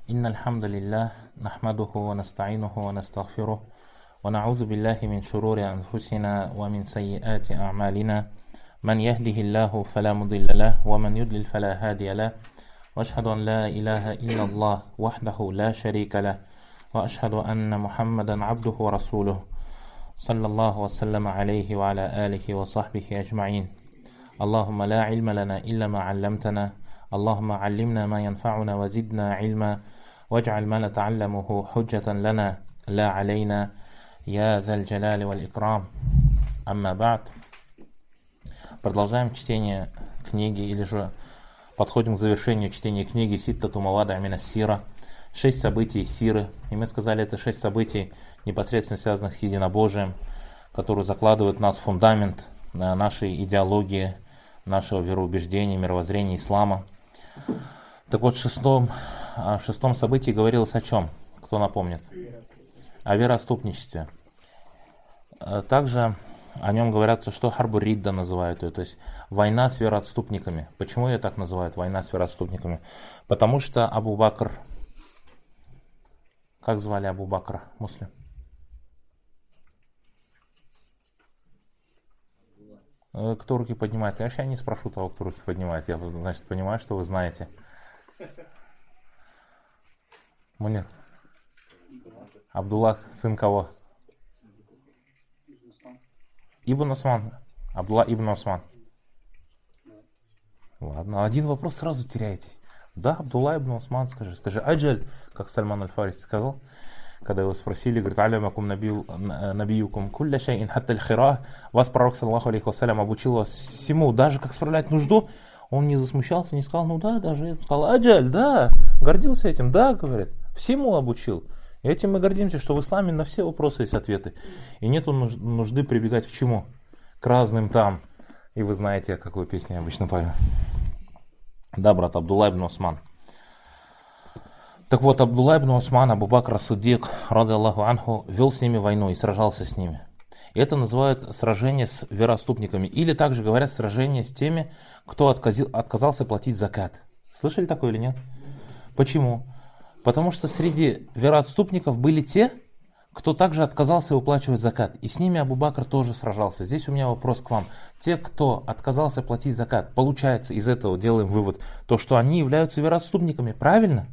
إن الحمد لله نحمده ونستعينه ونستغفره ونعوذ بالله من شرور أنفسنا ومن سيئات أعمالنا من يهده الله فلا مضل له ومن يضلل فلا هادي له وأشهد أن لا إله إلا الله وحده لا شريك له وأشهد أن محمدا عبده ورسوله صلى الله وسلم عليه وعلى آله وصحبه أجمعين. اللهم لا علم لنا إلا ما علمتنا اللهم علمنا ما ينفعنا وزدنا علما واجعل ما نتعلمه حجة لنا لا علينا يا ذا الجلال والإكرام. أما بعد. Продолжаем чтение книги, или же подходим к завершению чтения книги Ситтату Мавади' мин ас-сира, 6 событий сиры. И мы сказали, это 6 событий, непосредственно связанных с единобожием, которые закладывают в нас фундамент нашей идеологии, нашего вероубеждения, мировоззрения ислама. Так вот, в шестом событии говорилось о чем? Кто напомнит? О вероотступничестве. Также о нем говорят, что харбу ридда называют ее, то есть война с вероотступниками. Почему ее так называют, война с вероотступниками? Потому что Абу Бакр, как звали Абу Бакра, муслим? Кто руки поднимает? Я вообще не спрошу того, кто руки поднимает. Я, значит, понимаю, что вы знаете. Мунир. Абдуллах, сын кого? Ибн Осман. Абдуллах ибн Осман. Ладно, один вопрос сразу теряетесь. Да, Абдуллах ибн Осман, скажи аджаль, как Сальман аль-Фариси сказал, когда его спросили, говорит, алямакум набиюкум кулля шайин хатта аль-хира, вас пророк саллаллаху алейхи вассалям обучил вас всему, даже как справлять нужду. Он не засмущался, не сказал, ну да, даже я сказал, аджаль, да, гордился этим, да, говорит, всему обучил. И этим мы гордимся, что в исламе на все вопросы есть ответы. И нету нужды прибегать к чему? К разным там. И вы знаете, какую песню я обычно пою. Да, брат, Абдуллах ибн Осман. Так вот, Абдуллах ибн Осман, Абу Бакр ас-Сиддик, ради Аллаху анху, вел с ними войну и сражался с ними. И это называют сражение с вероотступниками. Или также говорят сражение с теми, кто отказался платить закат. Слышали такое или нет? Почему? Потому что среди вероотступников были те, кто также отказался выплачивать закат. И с ними Абу Бакр тоже сражался. Здесь у меня вопрос к вам. Те, кто отказался платить закат, получается, из этого делаем вывод, то, что они являются вероотступниками. Правильно?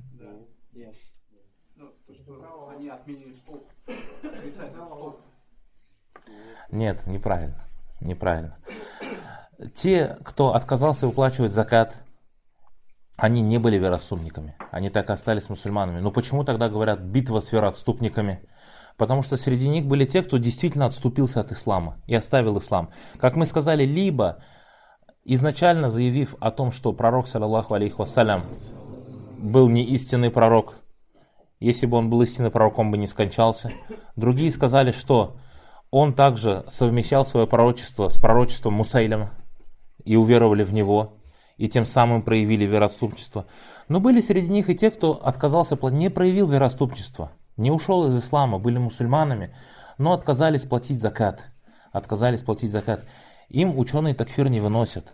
Нет, неправильно. Те, кто отказался выплачивать закат, они не были вероотступниками. Они так и остались мусульманами. Но почему тогда говорят битва с вероотступниками? Потому что среди них были те, кто действительно отступился от ислама и оставил ислам. Как мы сказали, либо изначально заявив о том, что пророк, саллаллаху алейхи вассалям, был не истинный пророк. Если бы он был истинный пророк, он бы не скончался. Другие сказали, что он также совмещал свое пророчество с пророчеством Мусайлима и уверовали в него, и тем самым проявили вероотступничество. Но были среди них и те, кто отказался, не проявил вероотступничество, не ушел из ислама, были мусульманами, но отказались платить закат. Им ученые такфир не выносят.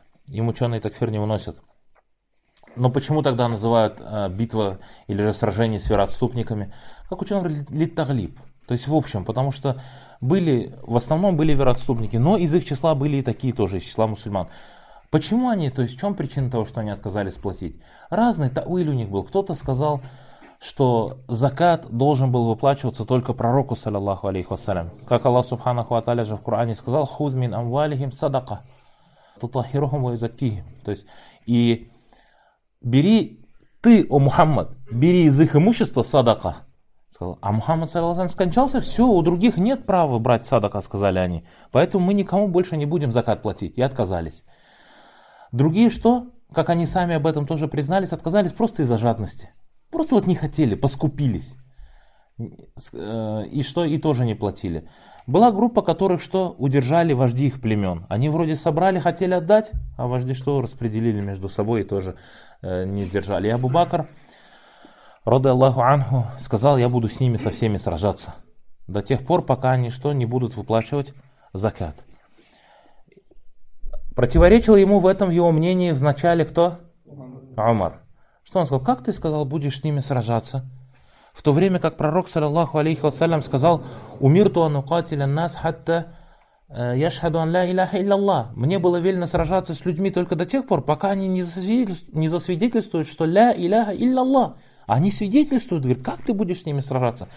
Но почему тогда называют битва или же сражение с вероотступниками? Как ученые говорят, лит-таглиб. То есть в общем, потому что в основном были вероотступники, но из их числа были и такие тоже, из числа мусульман. Почему они, то есть в чем причина того, что они отказались платить? Разный тауиль у них был. Кто-то сказал, что закат должен был выплачиваться только пророку, саллаллаху алейхи вассалям. Как Аллах субханаху ва тааля же в Коране сказал, хуз мин амвалихим садака, тутахирухум ва юзаккихим. То есть, и бери ты, о Мухаммад, бери из их имущества садака. Сказал, а Мухаммад саллаллаху скончался, все, у других нет права брать садака, сказали они. Поэтому мы никому больше не будем закат платить. И отказались. Другие что? Как они сами об этом тоже признались, отказались просто из-за жадности. Просто вот не хотели, поскупились. И что? И тоже не платили. Была группа, которых что? Удержали вожди их племен. Они вроде собрали, хотели отдать, а вожди что? Распределили между собой и тоже не сдержали. И Абу Бакр, ради Аллаху анху, сказал, я буду с ними со всеми сражаться. До тех пор, пока они что? Не будут выплачивать закат. Противоречил ему в этом его мнении вначале кто? Умар. Что он сказал? Как ты сказал, будешь с ними сражаться? В то время как пророк, саллаллаху алейхи вассалям, сказал: «Умирту ан уқатиля нас хатта яшхаду ан ла иляха илляллах». Мне было велено сражаться с людьми только до тех пор, пока они не засвидетельствуют, что ля иляха илляллах. Они свидетельствуют, говорят, как ты будешь с ними сражаться?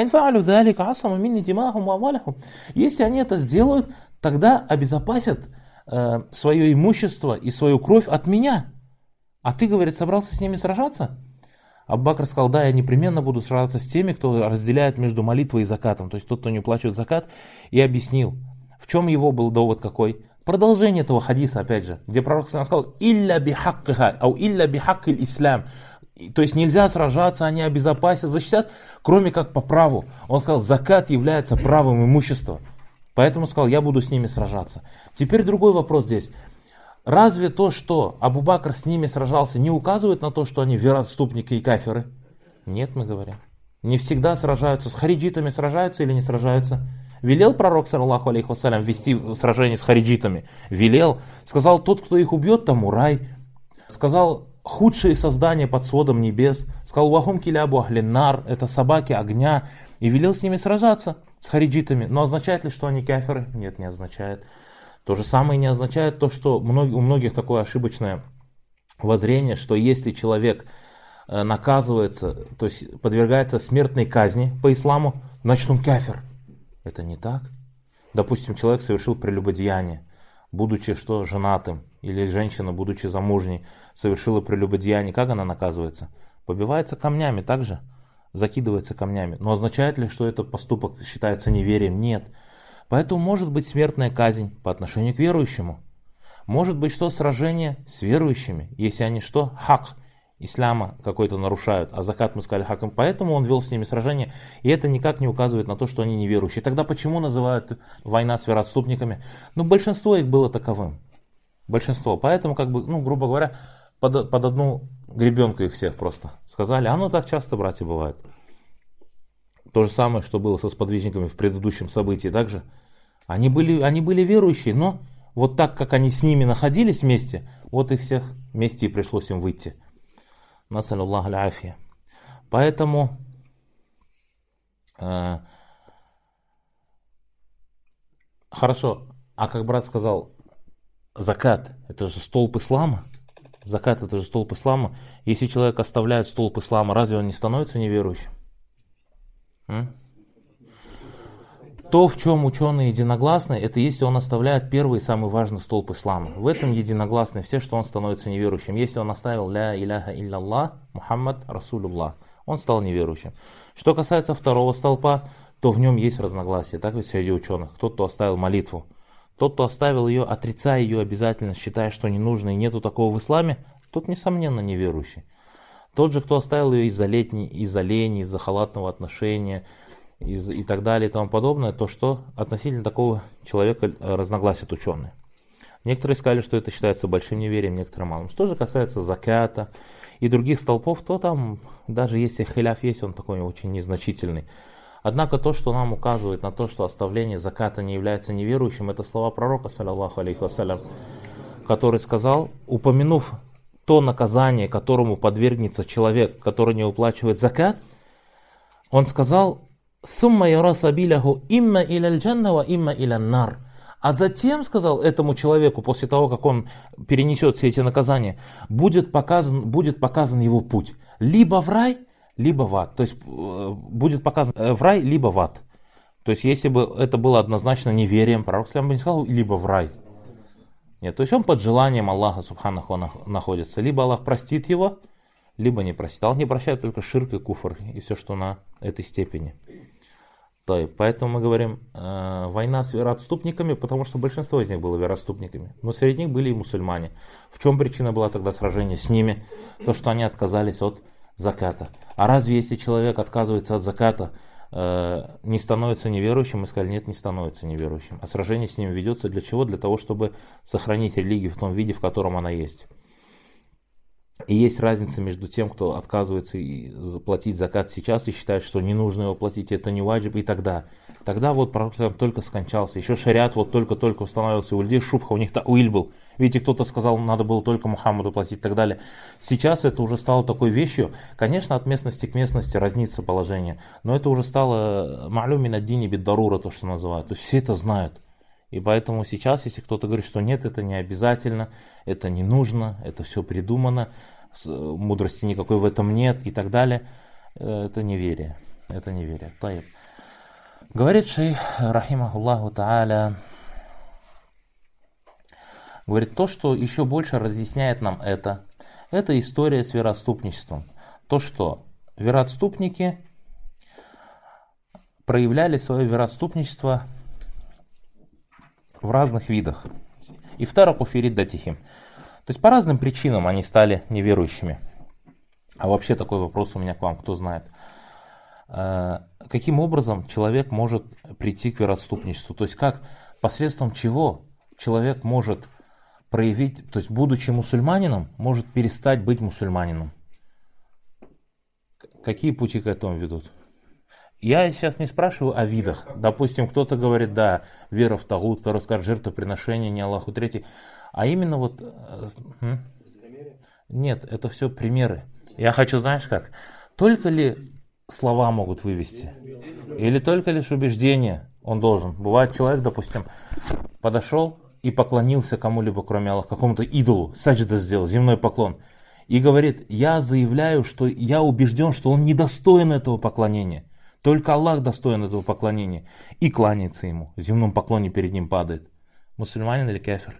Если они это сделают, тогда обезопасят свое имущество и свою кровь от меня. А ты, говорит, собрался с ними сражаться? Абу Бакр сказал: да, я непременно буду сражаться с теми, кто разделяет между молитвой и закатом, то есть тот, кто не уплачивает закат, и объяснил, в чем его был довод какой. Продолжение этого хадиса, опять же, где пророк сказал: «Илля бихаккиха, ау илля бихаккиль ислам». То есть нельзя сражаться, они обезопасят, защитят, кроме как по праву. Он сказал: закат является правом имущества. Поэтому сказал: я буду с ними сражаться. Теперь другой вопрос здесь. Разве то, что Абу Бакр с ними сражался, не указывает на то, что они вероотступники и кафиры? Нет, мы говорим. Не всегда сражаются. С хариджитами сражаются или не сражаются? Велел пророк, саллаллаху алейхи вассалям, вести сражение с хариджитами? Велел. Сказал: тот, кто их убьет, тому рай. Сказал: худшие создания под сводом небес. Сказал: вахум килябу ахлиннар, это собаки огня. И велел с ними сражаться, с хариджитами. Но означает ли, что они кафиры? Нет, не означает. То же самое не означает то, что у многих такое ошибочное воззрение, что если человек наказывается, то есть подвергается смертной казни по исламу, значит он кафир. Это не так. Допустим, человек совершил прелюбодеяние, будучи что, женатым, или женщина, будучи замужней, совершила прелюбодеяние. Как она наказывается? Побивается камнями, также закидывается камнями. Но означает ли, что этот поступок считается неверием? Нет. Поэтому может быть смертная казнь по отношению к верующему. Может быть, что сражение с верующими, если они что? Хак ислама какой-то нарушают, а закат мы сказали хаком. Поэтому он вел с ними сражение, и это никак не указывает на то, что они неверующие. Тогда почему называют война с вероотступниками? Ну, большинство их было таковым. Большинство. Поэтому, грубо говоря, под одну гребенку их всех просто сказали. Оно так часто, братья, бывает. То же самое, что было со сподвижниками в предыдущем событии. Также они были верующие, но вот так, как они с ними находились вместе, вот их всех вместе и пришлось им выйти. Насаллаллаху аль-афия. Поэтому хорошо, а как брат сказал, закат это же столб ислама. Закат это же столб ислама. Если человек оставляет столб ислама, разве он не становится неверующим? То, в чем ученые единогласны, это если он оставляет первый и самый важный столб ислама. В этом единогласны все, что он становится неверующим. Если он оставил ля иляха илляллах, Мухаммад Расулуллах, он стал неверующим. Что касается второго столпа, то в нем есть разногласия. Так ведь среди ученых. Тот, кто оставил молитву, тот, кто оставил ее, отрицая ее обязательно, считая, что не нужно и нету такого в исламе, тот, несомненно, неверующий. Тот же, кто оставил ее из-за лени, из-за халатного отношения и так далее и тому подобное, то что относительно такого человека разногласят ученые. Некоторые сказали, что это считается большим неверием, некоторые малым. Что же касается заката и других столпов, то там, даже если хиляф есть, он такой очень незначительный. Однако то, что нам указывает на то, что оставление заката не является неверующим, это слова пророка, саллаллаху алейхи вассалям, который сказал, упомянув то наказание, которому подвергнется человек, который не уплачивает закат, он сказал: «Сумма яра сабиляху имма иля джанна ва имма иля нар». А затем, сказал этому человеку, после того, как он перенесет все эти наказания, будет показан его путь. Либо в рай, либо в ад. То есть будет показан в рай, либо в ад. То есть если бы это было однозначно неверием, пророк бы не сказал либо в рай. Нет, то есть он под желанием Аллаха Субханаху находится. Либо Аллах простит его, либо не простит. Аллах не прощает только ширк и куфр и все, что на этой степени. Поэтому мы говорим война с вероотступниками, потому что большинство из них было вероотступниками. Но среди них были и мусульмане. В чем причина была тогда сражения с ними? То, что они отказались от заката. А разве если человек отказывается от заката, не становится неверующим? Мы сказали, нет, не становится неверующим. А сражение с ним ведется для чего? Для того, чтобы сохранить религию в том виде, в котором она есть. И есть разница между тем, кто отказывается платить закат сейчас и считает, что не нужно его платить, это не ваджиб, и тогда. Тогда вот пророк только скончался. Еще шариат вот только-только устанавливался у людей, шубха, у них та'уиль был. Видите, кто-то сказал, надо было только Мухаммаду платить и так далее. Сейчас это уже стало такой вещью. Конечно, от местности к местности разнится положение, но это уже стало ма'лум мин ад-дини бид-дарура, то, что называют. То есть все это знают. И поэтому сейчас, если кто-то говорит, что нет, это не обязательно, это не нужно, это все придумано, мудрости никакой в этом нет и так далее, это неверие. Это неверие. Таиб. Говорит шейх, рахимахуллаху та'аля, говорит, то, что еще больше разъясняет нам это история с вероотступничеством. То, что вероотступники проявляли свое вероотступничество в разных видах. Ифтараку фи риддатихим. То есть по разным причинам они стали неверующими. А вообще такой вопрос у меня к вам, кто знает. Каким образом человек может прийти к вероотступничеству? То есть как, посредством чего человек может проявить, то есть будучи мусульманином, может перестать быть мусульманином? Какие пути к этому ведут? Я сейчас не спрашиваю о видах. Допустим, кто-то говорит, да, вера в тагут, второй скажет жертвоприношение, не Аллаху, третий. А именно вот... Нет, это все примеры. Я хочу, знаешь как, только ли слова могут вывести? Или только лишь убеждения он должен? Бывает, человек, допустим, подошел и поклонился кому-либо, кроме Аллаха, какому-то идолу, саджда сделал, земной поклон. И говорит, я заявляю, что я убежден, что он недостоин этого поклонения. Только Аллах достоин этого поклонения. И кланяется ему, в земном поклоне перед ним падает. Мусульманин или кафир?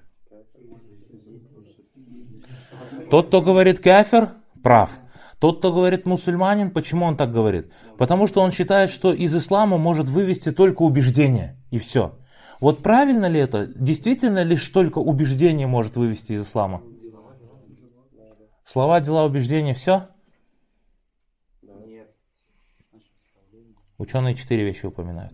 Тот, кто говорит кафир, прав. Тот, кто говорит мусульманин, почему он так говорит? Потому что он считает, что из ислама может вывести только убеждение, и все. Вот правильно ли это? Действительно лишь только убеждение может вывести из ислама? Слова, дела, убеждения, все? Ученые 4 вещи упоминают.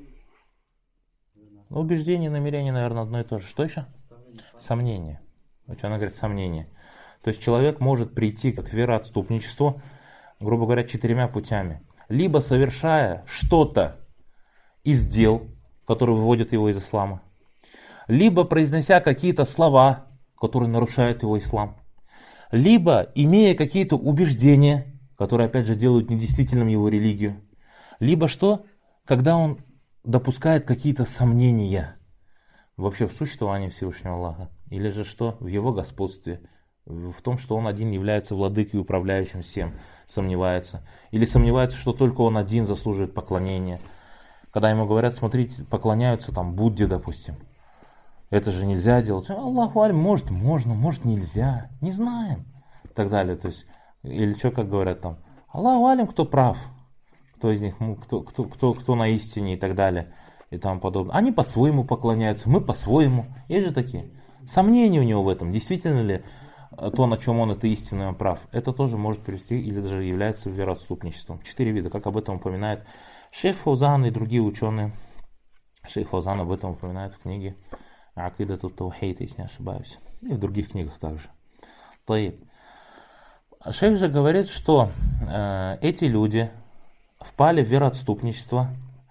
Убеждение, намерение, наверное, одно и то же. Что еще? Сомнение. Ученые говорят сомнение. То есть человек может прийти к вероотступничеству, грубо говоря, 4 путями. Либо совершая что-то из дел, которые выводят его из ислама. Либо произнося какие-то слова, которые нарушают его ислам. Либо имея какие-то убеждения, которые опять же делают недействительным его религию. Либо что? Когда он допускает какие-то сомнения вообще в существовании Всевышнего Аллаха. Или же что? В его господстве. В том, что он один является владыкой и управляющим всем. Сомневается. Или сомневается, что только он один заслуживает поклонения. Когда ему говорят, смотрите, поклоняются там Будде, допустим. Это же нельзя делать. Аллаху алим, может можно, может нельзя. Не знаем. И так далее. То есть, или что, как говорят там. Аллаху алим, кто прав. Кто из них, кто на истине и так далее. И тому подобное. Они по-своему поклоняются, мы по-своему. Есть же такие. Сомнения у него в этом. Действительно ли то, на чем он это истинно прав. Это тоже может привести или даже является вероотступничеством. 4 вида, как об этом упоминает шейх Фаузан и другие ученые. Шейх Фаузан об этом упоминает в книге Акидат ат-Таухид, если не ошибаюсь. И в других книгах также. Таиб. Шейх же говорит, что эти люди впали в вероотступничество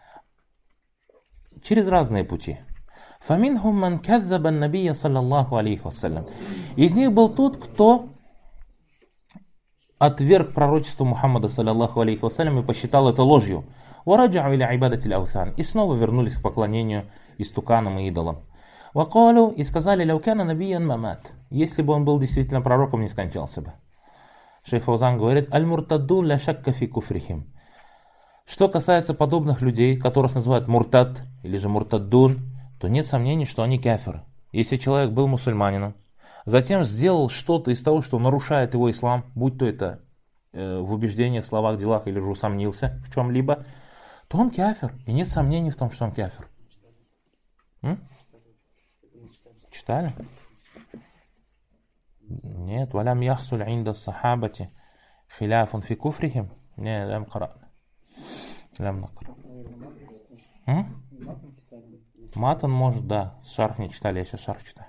через разные пути. فَمِنْهُمْ مَنْ كَذَّبَ النَّبِيَّ صَلَّى اللَّهُ عَلَيْهِ وَسَلَّمَ. Из них был тот, кто отверг пророчество Мухаммада саллаллаху алейхи вассалям и посчитал это ложью. وَرَجَعُوا إِلَى عِبَادَةِ الْأَوْثَانِ. И снова вернулись к поклонению истуканам и идолам. وَقَالُوا. И сказали, لَوْ كَانَ نَبِيًّا مَمَاتٍ. Если бы он был действительно пророком, не скончался бы. Шейх Фаузан говорит, «Аль-муртаддун ля шакка фи куфрихим». Что касается подобных людей, которых называют муртад или же муртаддун, то нет сомнений, что они кафиры. Если человек был мусульманином, затем сделал что-то из того, что нарушает его ислам, будь то это в убеждениях, словах, делах, или же усомнился в чем-либо, то он кафир. И нет сомнений в том, что он кафир. Читали? Нет. «Валям яхсуль инда сахабати хиляфун фи куфрихим». Не, лям кара. Лям накара. Матан может, да. Шарх не читали, я сейчас шарх читаю.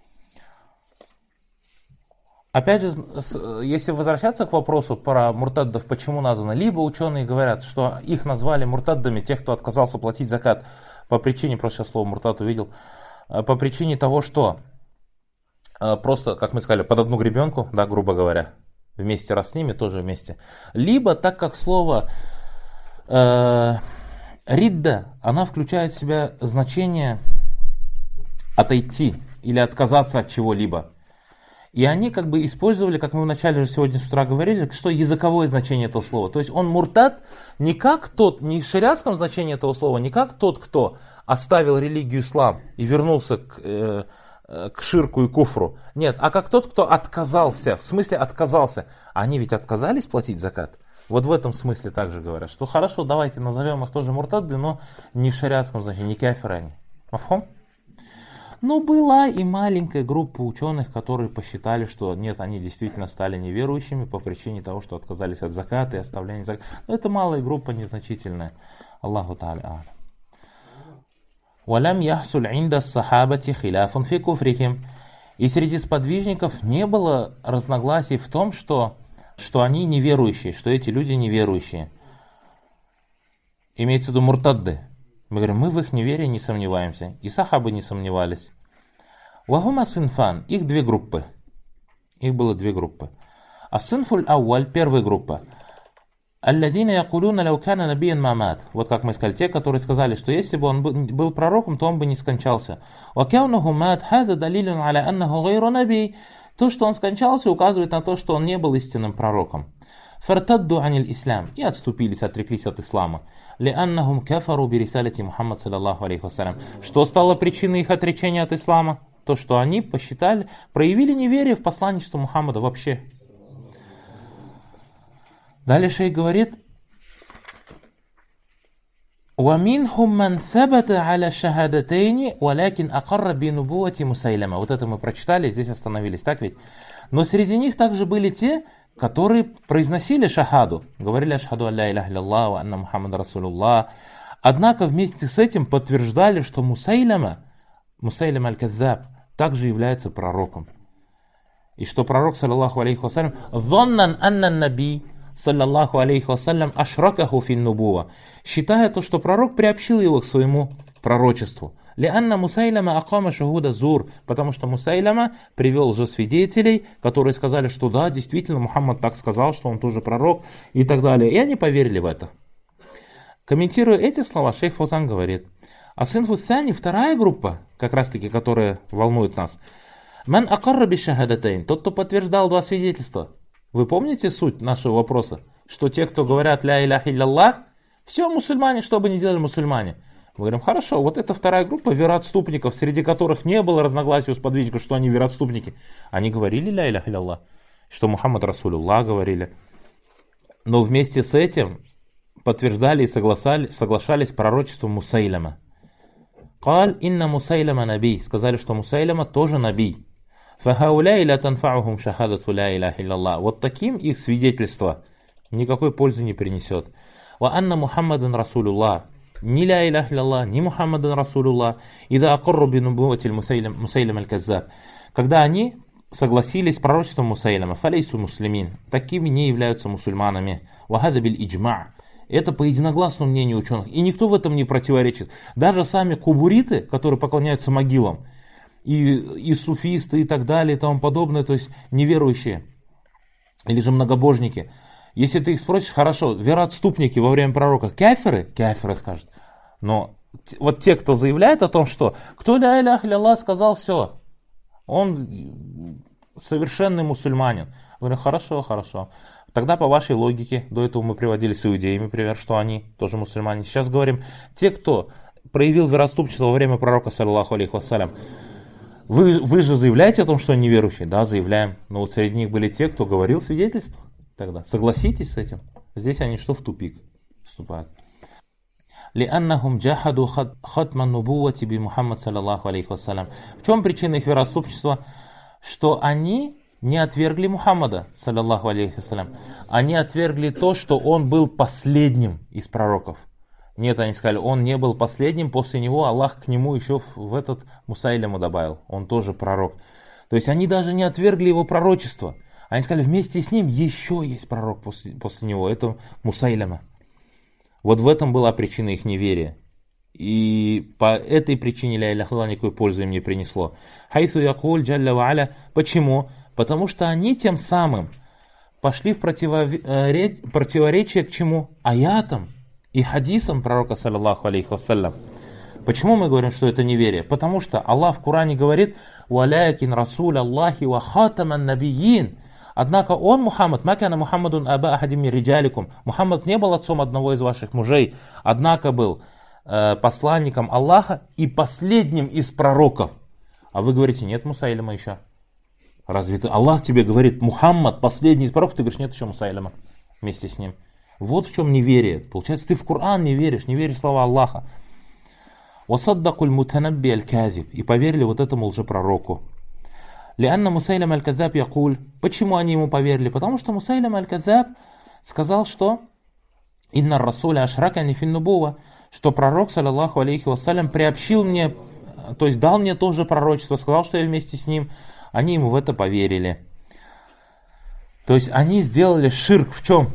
Опять же, если возвращаться к вопросу про муртаддов, почему названо, либо ученые говорят, что их назвали муртаддами, тех, кто отказался платить закат, по причине, просто сейчас слово муртад увидел, по причине того, что просто, как мы сказали, под одну гребенку, да, грубо говоря, вместе раз с ними, тоже вместе. Либо, так как слово ридда, она включает в себя значение отойти или отказаться от чего-либо. И они как бы использовали, как мы вначале же сегодня с утра говорили, что языковое значение этого слова. То есть он муртад не как тот, не в шариатском значении этого слова, не как тот, кто оставил религию ислам и вернулся к ширку и куфру. Нет, а как тот, кто отказался, в смысле отказался. Они ведь отказались платить закат. Вот в этом смысле также говорят, что хорошо, давайте назовем их тоже муртады, но не в шариатском значении, не кафиры они. Мафхум? Но была и маленькая группа ученых, которые посчитали, что нет, они действительно стали неверующими по причине того, что отказались от заката и оставления заката. Но это малая группа, незначительная. Аллаху та'аля а'лам. وَلَمْ يَحْصُلْ عِنْدَ الصَّحَابَةِ خِلَافٌ فِي كُفْرِهِمْ. И среди сподвижников не было разногласий в том, что они неверующие, что эти люди неверующие. Имеется в виду муртадды. Мы говорим, мы в их неверии не сомневаемся. И сахабы не сомневались. Вахума синфан. Их две группы. Их было две группы. Ас-синфуль ауаль, первая группа. Алладина якулюна лаукана набиян мамат. Вот как мы сказали, те, которые сказали, что если бы он был пророком, то он бы не скончался. Вакяунаху мат хаза далилюн аля аннаху гайру набий. То, что он скончался, указывает на то, что он не был истинным пророком. Фартадду аниль ислам. И отступились, отреклись от ислама. Лианнахум кафару бирисалити Мухаммад саллаллаху алейхи вассалям. Что стало причиной их отречения от ислама? То, что они посчитали, проявили неверие в посланничество Мухаммада вообще. Далее шейх говорит: وَمِنْهُمْ مَنْ ثَبَتَ عَلَى الشَّهَادَتَيْنِ وَلَكِنْ أَقَرَّ بِنُبُوَّةِ مُسَيْلَمَةَ. Вот это мы прочитали, здесь остановились, так ведь? Но среди них также были те, которые произносили шахаду, говорили ашхаду алля иляха илляллах ва анна Мухаммад расулуллах, однако вместе с этим подтверждали, что Мусайлама аль-Каззаб также является пророком. И что пророк, саллаллаху алейхи вассалям, «Зоннан аннан наби, саллаллаху алейхи вассалям, ашракаху фин нубуа», считая то, что пророк приобщил его к своему пророчеству. «Лианна Мусайлама акама шахуда зур», потому что Мусайлама привел лжесвидетелей, которые сказали, что да, действительно, Мухаммад так сказал, что он тоже пророк и так далее. И они поверили в это. Комментируя эти слова, шейх Фаузан говорит: а синфу сани, вторая группа, как раз таки, которая волнует нас, ман акарра бишахадатайн, тот, кто подтверждал два свидетельства. Вы помните суть нашего вопроса? Что те, кто говорят ля иляха илляллах, все мусульмане, что бы ни делали мусульмане. Мы говорим, хорошо, вот эта вторая группа вероотступников, среди которых не было разногласий у сподвижников, что они вероотступники. Они говорили ля иляха илляллах, что Мухаммад расулуллах говорили. Но вместе с этим подтверждали и соглашались с пророчеством Мусайлама. Каль инна Мусайлама наби. Сказали, что Мусайлама тоже наби. Фахауляй ля танфаухум шахадату ля иляха илляллах. Вот таким их свидетельство никакой пользы не принесет. Ва анна Мухаммадан расулуллах. Ни ля иляха илляллах, ни Мухаммадан расулуллах. Ида акурру бинубуватиль Мусайлам аль-Каззаб. Когда они согласились с пророчеством Мусайлама, фалейсу муслимин, такими не являются мусульманами. Вахада биль иджма'. Это по единогласному мнению ученых. И никто в этом не противоречит. Даже сами кубуриты, которые поклоняются могилам, и суфисты и так далее и тому подобное, то есть неверующие, или же многобожники. Если ты их спросишь, хорошо, вероотступники во время пророка кафиры скажут. Но вот те, кто заявляет о том, что кто ля иляха илляллах сказал, все, он совершенный мусульманин. Говорю, хорошо. Тогда по вашей логике, до этого мы приводили с иудеями пример, что они тоже мусульмане. Сейчас говорим, те, кто проявил вероотступничество во время пророка, саллаллаху алейхи вассалям, вы же заявляете о том, что они неверующие? Да, заявляем. Но вот среди них были те, кто говорил свидетельство. Тогда согласитесь с этим. Здесь они что в тупик вступают. لأنهم جحدوا ختم النبوة بمحمد صلى الله عليه وسلم. В чем причина их вероотступничества? Что они не отвергли Мухаммада, саллаллаху алейхи вассалям. Они отвергли то, что он был последним из пророков. Нет, они сказали, он не был последним, после него Аллах к нему еще в этот Мусайляму добавил. Он тоже пророк. То есть они даже не отвергли его пророчество. Они сказали, вместе с ним еще есть пророк после него, это Мусайляма. Вот в этом была причина их неверия. И по этой причине ля иляха илlallah никакой пользы им не принесло. Хайсу якуль джалля ва аля. Почему? Потому что они тем самым пошли в противоречие к чему? Аятам и хадисам пророка, саллаллаху алейхи вассалям. Почему мы говорим, что это неверие? Потому что Аллах в Коране говорит: «Валякин расуль Аллахи ва хатаман набийин». Однако он, Мухаммад, макана Мухаммадун аба ахадим мин риджаликум. Мухаммад не был отцом одного из ваших мужей, однако был посланником Аллаха и последним из пророков. А вы говорите: нет Мусайлима еще. Разве это Аллах тебе говорит: Мухаммад последний из пророков? Ты говоришь: нет еще Мусайлима вместе с ним. Вот в чем неверие. Получается, ты в Коран не веришь в слова Аллаха. «Васаддакуль мутанабби аль-казиб». И поверили вот этому лжепророку. «Лианна Мусайлим аль-казаб якуль». Почему они ему поверили? Потому что Мусайлим аль-казаб сказал, что «Инна расуля ашрака не финнубува», что пророк, саллаллаху алейхи вассалям, приобщил мне, то есть дал мне тоже пророчество, сказал, что я вместе с ним. Они ему в это поверили. То есть они сделали ширк в чем?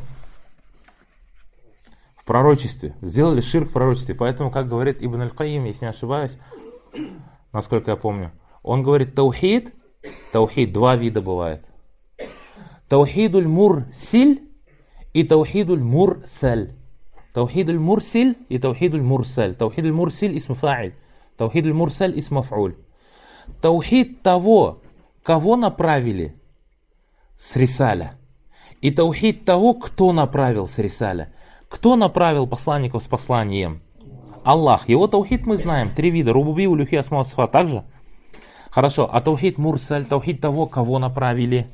В пророчестве. Сделали ширк в пророчестве. Поэтому, как говорит Ибн аль-Кайим, если не ошибаюсь, насколько я помню, он говорит: таухид, два вида бывает. Таухидуль мурсиль и таухидуль мурсаль. Таухидуль мурсиль и таухидуль мурсаль. Таухидуль мурсиль исм фа'иль. Таухидуль мурсаль исм маф'уль. Таухид того, кого направили с рисаля. И таухид того, кто направил с рисаля. Кто направил посланников с посланием? Аллах. Его таухид мы знаем. 3 вида. Рубуби, улюхи, асма, сифат. Также? Хорошо. А таухид мурсаль, таухид того, кого направили.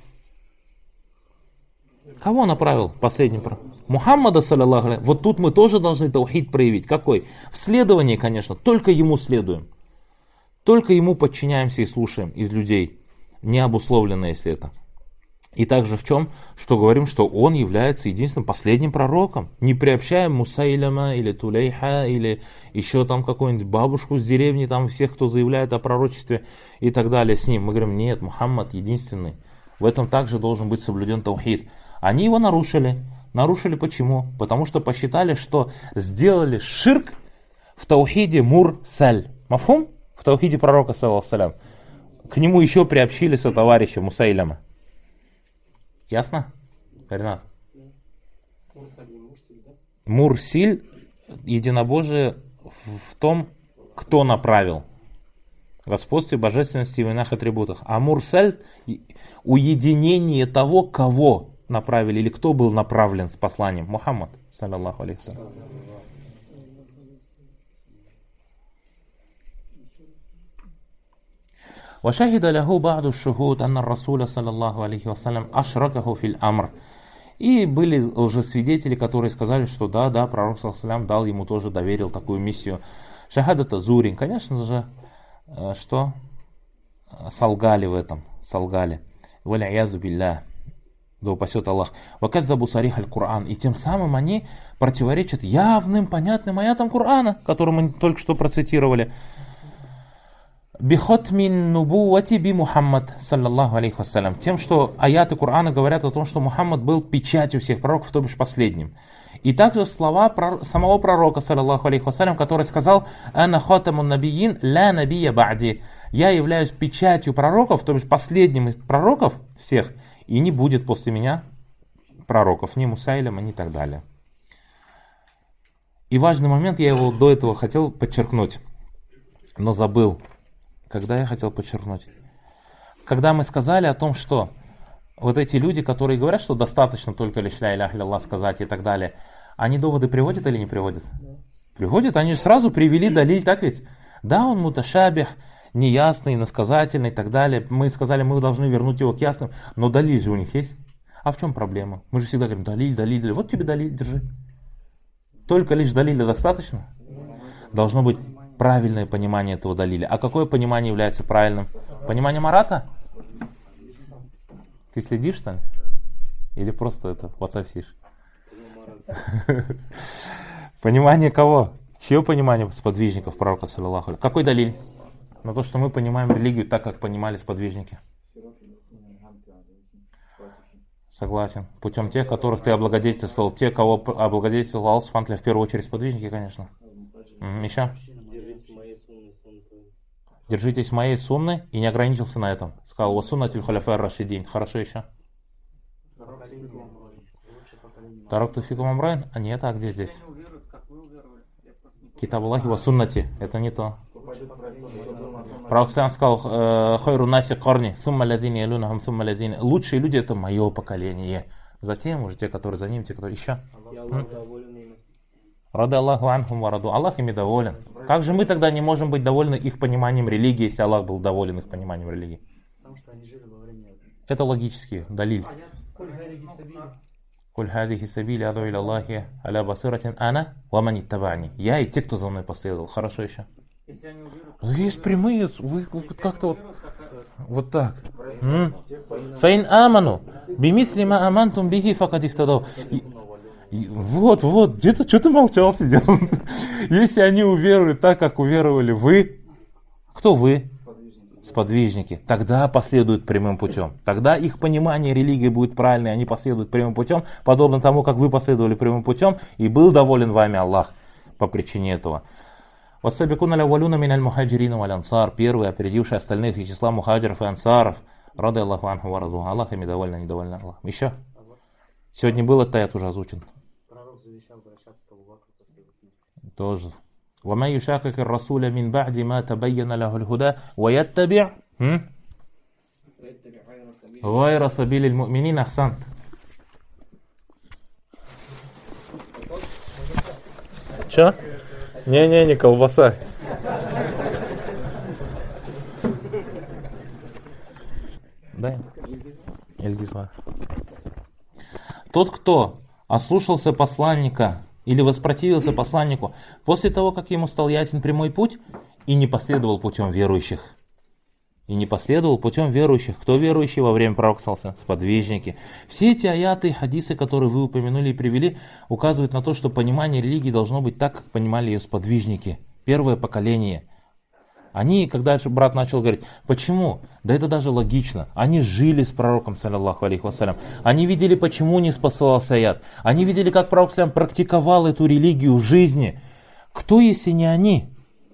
Кого направил последний? Мухаммада, саллаллаху алейхи. Вот тут мы тоже должны таухид проявить. Какой? В следовании, конечно. Только ему следуем. Только ему подчиняемся и слушаем из людей. Не обусловлено, если это. И также в чем? Что говорим, что он является единственным последним пророком. Не приобщаем Мусайлима или Тулейха или еще там какую-нибудь бабушку с деревни, там всех, кто заявляет о пророчестве и так далее с ним. Мы говорим: нет, Мухаммад единственный. В этом также должен быть соблюден таухид. Они его нарушили. Нарушили почему? Потому что посчитали, что сделали ширк в таухиде мурсаль. Мафхум? В таухиде пророка, саллаллаху алейхи. К нему еще приобщили сотоварища Мусайлима. Ясно? Ренат? Мурсиль, единобожие в том, кто направил. Господстве, божественности и в иных атрибутах. А мурсаль — уединение того, кого направили, или кто был направлен с посланием. Мухаммад, саллаллаху алейхи вассалям. وشهد له بعض الشهود أن الرسول صلى الله عليه وسلم أشركه في الأمر. И были лжесвидетели, которые сказали, что да, пророк саллаллаху алейхи вассалям дал ему тоже, доверил такую миссию. Шахадата зурин, конечно же, что? Солгали в этом, солгали. Валя язу билля, да упасет Аллах. Ваказзабу сарих аль-Кур'ан. И тем самым они противоречат явным, понятным аятам Корана, который мы только что процитировали. Бихотмин нубуати би Мухаммад, саллаллаху алейхи вассалям. Тем, что аяты Корана говорят о том, что Мухаммад был печатью всех пророков, то бишь последним. И также слова самого пророка, саллаллаху алейхи вассалям, который сказал: «Ана хатамун набийин, ла набия ба'ди». Я являюсь печатью пророков, то бишь последним из пророков всех, и не будет после меня пророков, ни Мусайлима, ни так далее. И важный момент, я его до этого хотел подчеркнуть, но забыл. Когда я хотел подчеркнуть? Когда мы сказали о том, что вот эти люди, которые говорят, что достаточно только лишь ля иляха илlallah сказать и так далее, они доводы приводят или не приводят? Приводят, они же сразу привели далиль, так ведь? Да, он муташабих, неясный, иносказательный и так далее. Мы сказали, мы должны вернуть его к ясным, но далиль же у них есть. А в чем проблема? Мы же всегда говорим: далиль. Вот тебе далиль, держи. Только лишь далиля достаточно? Должно быть правильное понимание этого далиля. А какое понимание является правильным? Понимание марата? Ты следишь, что ли? Или просто это в WhatsApp сидишь? Понимание кого? Чье понимание сподвижников пророка, саллаллаху алейхи? Какой далиль? На то, что мы понимаем религию так, как понимали сподвижники. Согласен. Путем тех, которых ты облагодетельствовал. Те, кого облагодетельствовал Аллах в первую очередь сподвижники, конечно. Еще? Держитесь моей сунны и не ограничился на этом. Сказал, ва суннатиль хуляфа ар-рашидин. Хорошо еще. Таракту фикум амрайн? А нет, а где здесь? Китаб Аллахи ва суннати. Это не то. Пророк сказал, хайру наси карни, сумма лазини ялунахум, сумма лазини. Лучшие люди это мое поколение. Затем уже те, которые за ним, те, которые еще. Рады Аллаху анхум ва раду. Аллах ими доволен. Как же мы тогда не можем быть довольны их пониманием религии, если Аллах был доволен их пониманием религии? Потому что они жили во время этого. Это логически, далиль. Куль хазихи сабили аду иля Аллахи аля басиратин ана ва ман иттабани. Я и те, кто за мной последовал. Хорошо еще. Есть прямые, вы как-то вот так. Фаин аману бимисли ма амантум бихи факад ихтадав. Вот, где-то что ты молчал, сидел. Если они уверуют так, как уверовали вы, кто вы? Сподвижники. Тогда последуют прямым путем. Тогда их понимание религии будет правильное, они последуют прямым путем, подобно тому, как вы последовали прямым путем, и был доволен вами Аллах по причине этого. Вассабикуна лаввалуна миналь мухаджирина валь ансар. Первые, опередившие остальных из числа мухаджиров и ансаров. Рады Аллаху анху ва раду. Аллах ими довольно, недовольно Аллах. Еще? Сегодня был этот аят уже озвучен. Пророк завещал обращаться к Абу Бакру после его смерти. Тоже. وَمَنْ يُشَاقِقِ الرَّسُولَ مِنْ بَعْدِ مَا تَبَيَّنَ لَهُ الْهُدَى وَيَتَّبِعْ غَيْرَ سَبِيلِ الْمُؤْمِنِينَ. أحسنت. Че? Не колбаса. Да? Эльгиза. Тот, кто ослушался посланника или воспротивился посланнику после того, как ему стал ясен прямой путь, и не последовал путем верующих. Кто верующий во время пророка саллаллаху? Сподвижники. Все эти аяты и хадисы, которые вы упомянули и привели, указывают на то, что понимание религии должно быть так, как понимали ее сподвижники. Первое поколение. Они, когда брат начал говорить, почему? Да это даже логично. Они жили с пророком, саллаллаху алейхи вассалям. Они видели, почему не спасался аят. Они видели, как пророк саллям практиковал эту религию в жизни. Кто, если не они?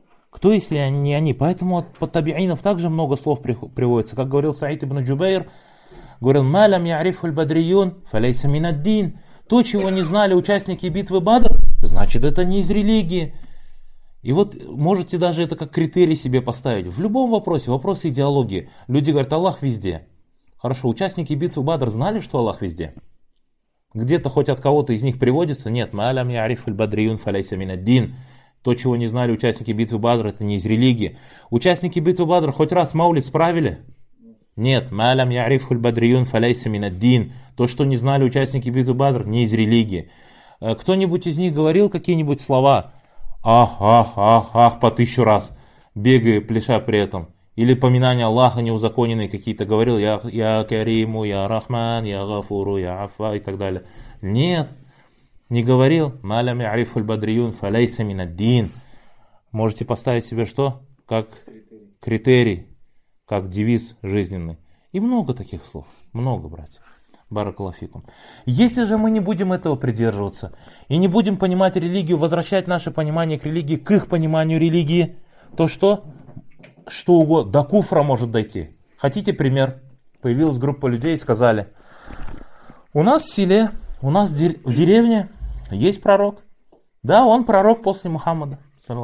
Поэтому от табиинов также много слов приводится. Как говорил Саид ибн Джубейр, говорил, «Ма лам я'рифху аль-бадриюн, фалейса мин ад-дин». То, чего не знали участники битвы Бадр, значит, это не из религии. И вот можете даже это как критерий себе поставить. В любом вопросе, вопросе идеологии. Люди говорят, Аллах везде. Хорошо, участники битвы Бадр знали, что Аллах везде? Где-то хоть от кого-то из них приводится? Нет. «Ма лам я'рифху аль-бадриюн, фалейса мин ад-дин». То, чего не знали участники битвы Бадр, это не из религии. Участники битвы Бадр хоть раз маулид справили? Нет. «Ма лам я'рифху аль-бадриюн, фалейса мин ад-дин». То, что не знали участники битвы Бадр, не из религии. Кто-нибудь из них говорил какие-нибудь слова? Ах, по 1000 раз, бегая, пляша при этом. Или поминания Аллаха неузаконенные какие-то говорил, я Кариму, я Рахман, я Гафуру, я Афа и так далее. Нет, не говорил. «Ма лам я'рифху аль-бадриюн, фалейса мин ад-дин». Можете поставить себе что? Как критерий, как девиз жизненный. И много таких слов, много, братья. Баракаллаху фикум. Если же мы не будем этого придерживаться и не будем понимать религию, возвращать наше понимание к религии, к их пониманию религии, то что? Что угодно, до куфра может дойти. Хотите пример? Появилась группа людей и сказали, у нас в селе, у нас в деревне есть пророк. Да, он пророк после Мухаммада.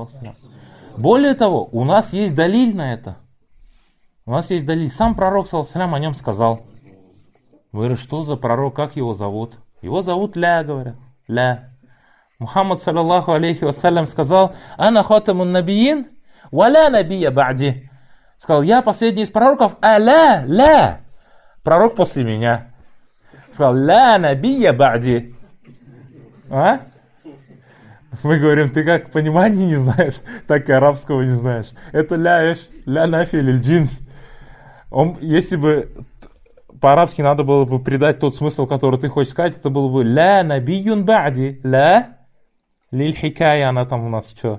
Более того, у нас есть далиль на это. Сам пророк, саллаллаху, о нем сказал. Говорю, что за пророк, как его зовут? Его зовут Ля, говорят. Ля. Мухаммад, саллаллаху алейхи вассалям, сказал, «Ана хатамун набиин, ва ля набия ба'ди». Сказал, я последний из пророков, а ля, пророк после меня. Сказал, «Ля набия ба'ди». А? Мы говорим, ты как понимания не знаешь, так и арабского не знаешь. Это ля нафи или джинс. Если бы по-арабски надо было бы придать тот смысл, который ты хочешь сказать, это было бы ля набиюн ба'ди. Ля лиль хикая, она там у нас что?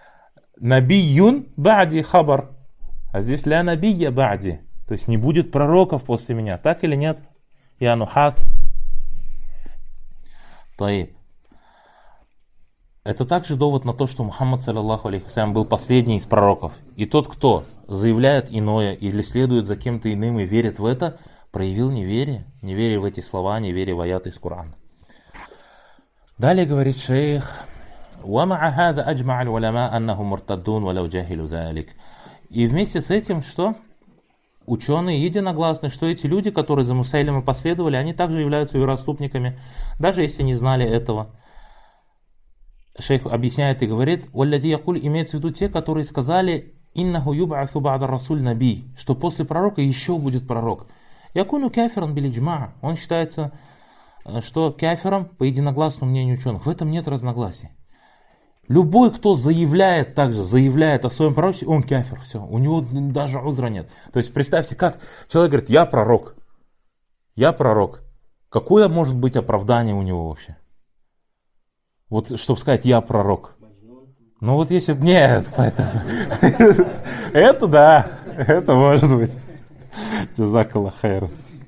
Набиюн ба'ди хабар. А здесь ля набия ба'ди. То есть не будет пророков после меня. Так или нет? Я нухат. Таиб. Это также довод на то, что Мухаммад, саллаллаху алейхи вассалям, был последний из пророков. И тот, кто заявляет иное или следует за кем-то иным и верит в это, проявил неверие. Неверие в эти слова, неверие в аяты из Корана. Далее говорит шейх: وَمَعَ هَذَا أَجْمَعَ الْعُلَمَاءَ أَنَّهُمْ مُرْتَدُّونَ وَلَوْ جَهِلُوا ذَلِكَ. И вместе с этим, что ученые единогласны, что эти люди, которые за Мусайлимой последовали, они также являются вероотступниками, даже если не знали этого. Шейх объясняет и говорит: «Валлади якуль» имеется в виду те, которые сказали: «Иннаху юб'асу ба'да расуль наби», что после пророка еще будет пророк. Якуну кафиран билиджма, он считается, что кафиром по единогласному мнению ученых. В этом нет разногласий. Любой, кто заявляет о своем пророчестве, он кафир, все, у него даже узра нет. То есть представьте, как человек говорит: я пророк. Какое может быть оправдание у него вообще? Вот, чтобы сказать: я пророк. Ну вот если... Нет, поэтому... Это да, это может быть. Джазакаллах хайр.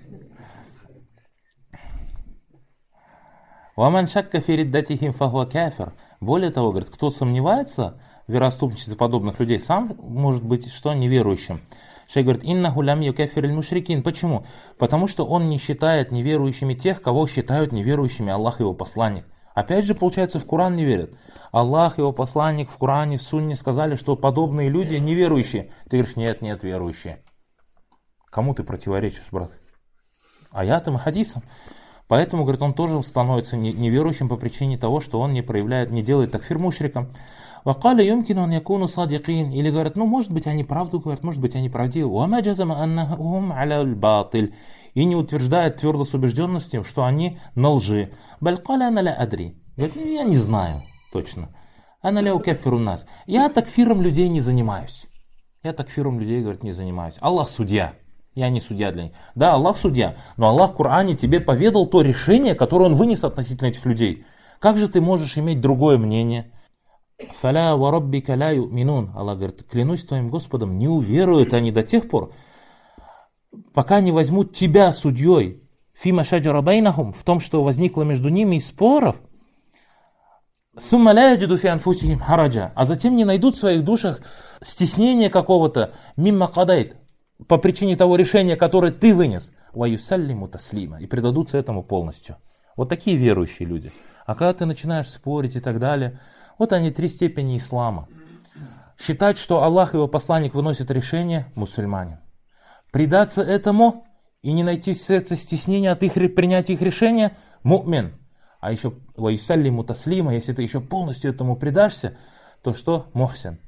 Ваман шакка фи риддатихим фахуа кафир. Более того, говорит, кто сомневается в вероотступничестве подобных людей, сам может быть что неверующим. Шейх говорит: иннаху лам юкаффир аль-мушрикин. Почему? Потому что он не считает неверующими тех, кого считают неверующими Аллах и его посланник. Опять же, получается, в Коран не верят. Аллах и его посланник в Коране, в Сунне сказали, что подобные люди неверующие. Ты говоришь: нет, верующие. Кому ты противоречишь, брат? Аятам и хадисам. Поэтому, говорит, он тоже становится неверующим по причине того, что он не делает такфир мушриком. Вакаля юмкину ан якуну садикин. Или говорят: может быть, они правду говорят, может быть, они правдивы. Вама джазама аннахум аля аль-батиль. И не утверждает твердо с убежденностью, что они на лжи. Балькаля ана ля адри. Говорит: я не знаю точно. Ана ля укаффиру нас. Я такфиром людей не занимаюсь. Говорит, не занимаюсь. Аллах судья. Я не судья для них. Да, Аллах судья, но Аллах в Коране тебе поведал то решение, которое Он вынес относительно этих людей. Как же ты можешь иметь другое мнение? Фаля ва раббика ла ю'минун. Аллах говорит: клянусь твоим Господом, не уверуют они до тех пор, пока не возьмут тебя судьей фима шаджара байнахум, в том, что возникло между ними из споров, сумма ла яджиду фи анфусихим хараджа, а затем не найдут в своих душах стеснения какого-то мимма кадайт, по причине того решения, которое ты вынес, ваюсаллиму таслима, и предадутся этому полностью. Вот такие верующие люди. А когда ты начинаешь спорить и так далее, вот они 3 степени ислама. Считать, что Аллах и его посланник выносят решение — мусульманин. Предаться этому и не найти в сердце стеснения от принятия их решения — му'мин. А еще ваюсаллиму таслима, если ты еще полностью этому предашься, то что? Мухсин.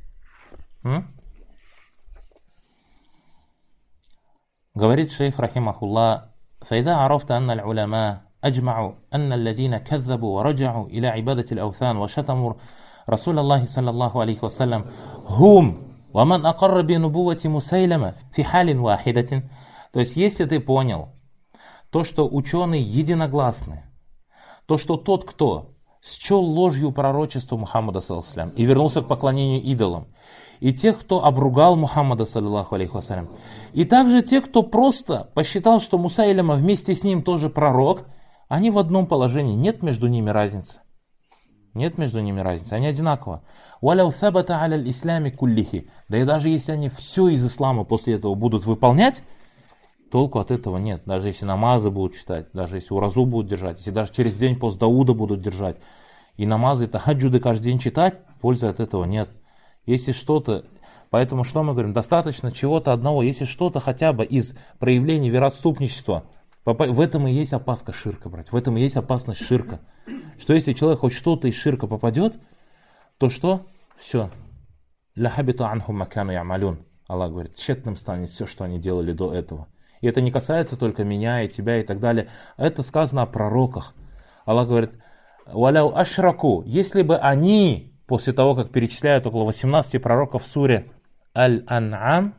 Говорит шейх рахимахуллах: فإذا عرفت أن العلماء أجمعوا أن الذين كذبوا ورجعوا إلى عبادة الأوثان وشتموا رسول الله صلى الله عليه وسلم هم ومن أقر بنبوة مسيلمة في حال واحدة. То есть, если ты понял то, что ученые единогласны, то, что тот, кто счел ложью пророчество Мухаммада саллаллаху алейхи ва саллям и вернулся к поклонению идолам, и тех, кто обругал Мухаммада саллаллаху алейхи ва саллям, и также те, кто просто посчитал, что Мусайлима вместе с ним тоже пророк, они в одном положении, нет между ними разницы. Они одинаково. وَلَوْ ثَبَتَ عَلَى الْإِسْلَامِ كُلِّهِ. Да и даже если они все из ислама после этого будут выполнять, толку от этого нет. Даже если намазы будут читать, даже если уразу будут держать, если даже через день пост Дауда будут держать, и намазы, и тахаджуды каждый день читать, пользы от этого нет. Если что-то, поэтому что мы говорим, достаточно чего-то одного, если что-то хотя бы из проявлений вероотступничества, в этом и есть опаска ширка, брать, в этом и есть опасность ширка. Что если человек хоть что-то из ширка попадет, то что? Все. Ля хабиту анхум макану ямалюн. Аллах говорит, тщетным станет все, что они делали до этого. И это не касается только меня и тебя и так далее. Это сказано о пророках. Аллах говорит, валяу ашраку, если бы они, после того, как перечисляют около 18 пророков в суре Аль-Ан'ам,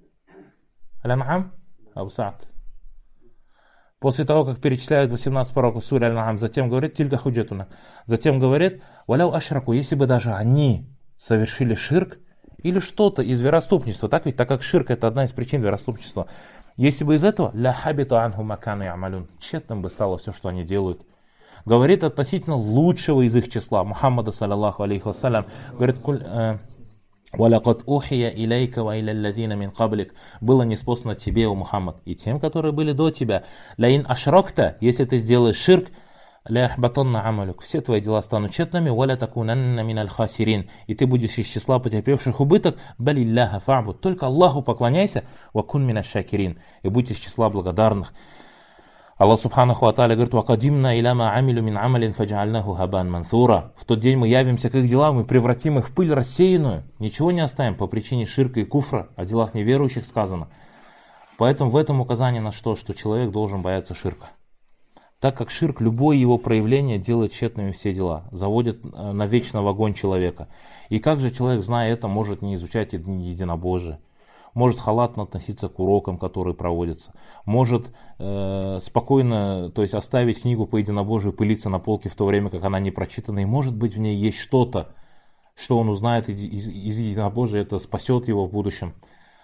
Абу Саад, после того, как перечисляют 18 пророков в суре Аль-Ан'ам, затем говорит, тилька худжатуна, затем говорит, валяу ашраку, если бы даже они совершили ширк или что-то из вероотступничества, так ведь, так как ширк это одна из причин вероотступничества, если бы из этого, ля хабиту анху макану ямалюн, тщетным бы стало все, что они делают. говорит относительно лучшего из их числа, Мухаммада, саллаллаху алейхи вассалям, говорит, «Валякад ухия илейка ва иля лазина мин каблик». Было ниспослано тебе, о Мухаммад, и тем, которые были до тебя. «Ляин ашракта», если ты сделаешь ширк, «ля ахбатанна амалюк», все твои дела станут тщетными, «валя такунанна миналь хасирин», и ты будешь из числа потерпевших убыток, «балилляха фа'буд», только Аллаху поклоняйся, «ва кун минаш шакирин», и будь из числа благодарных. Аллах Субханаху ва Тааля говорит: «Вакадимна иляма амилю мин амалин фаджаальнаху хабан мансура». В тот день мы явимся к их делам и превратим их в пыль рассеянную. Ничего не оставим по причине ширка и куфра. О делах неверующих сказано. Поэтому в этом указание на что человек должен бояться ширка. Так как ширк, любое его проявление делает тщетными все дела, заводит навечно в огонь человека. И как же человек, зная это, может не изучать единобожие? Может халатно относиться к урокам, которые проводятся, может спокойно, то есть оставить книгу по единобожию пылиться на полке в то время, как она не прочитана, и может быть в ней есть что-то, что он узнает из единобожия, это спасет его в будущем.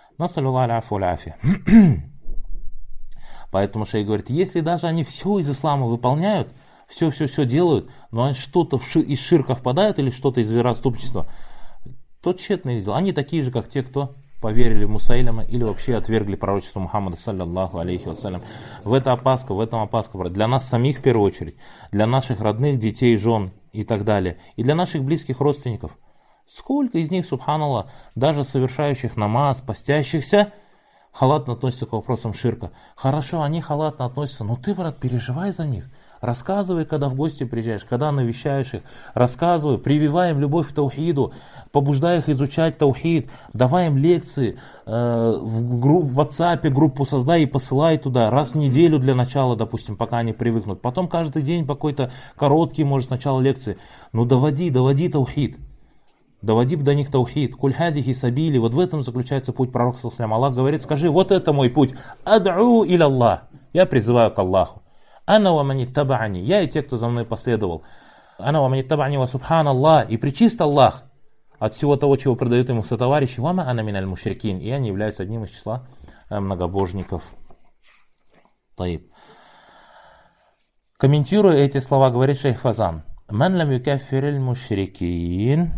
Поэтому шейх говорит, если даже они все из ислама выполняют, все делают, но они что-то из ширка впадают или что-то из вероотступничества, то тщетные дела. Они такие же, как те, кто поверили в Мусайлима или вообще отвергли пророчество Мухаммада, саллаллаху алейхи вассалям. В этом опаска, для нас самих в первую очередь, для наших родных, детей, жен и так далее, и для наших близких родственников. Сколько из них, субханаллах, даже совершающих намаз, постящихся, халатно относятся к вопросам ширка. Хорошо, они халатно относятся, но ты, брат, переживай за них. Рассказывай, когда в гости приезжаешь, когда навещаешь их. Рассказывай, прививай им любовь к таухиду, побуждай их изучать таухид, давай им лекции, в WhatsApp группу создай и посылай туда раз в неделю для начала, допустим, пока они привыкнут. Потом каждый день по какой-то короткий, может, сначала лекции. Ну доводи таухид. Доводи до них таухид. Куль хадихи сабили. Вот в этом заключается путь пророка саллаллаху алейхи ва саллям. Аллах говорит, скажи, вот это мой путь. Ад'у иля Аллах. Я призываю к Аллаху. Ана ва мани табаани. Я и те, кто за мной последовал. Ана ва мани табаани ва субханаллах. И причист Аллах от всего того, чего продают ему сотоварищи. Ва ма ана миналь мушрикин. И я не являюсь одним из числа многобожников. Таиб. Комментируя эти слова, говорит шейх Фазан. Ман лам юкаффириль мушрикин.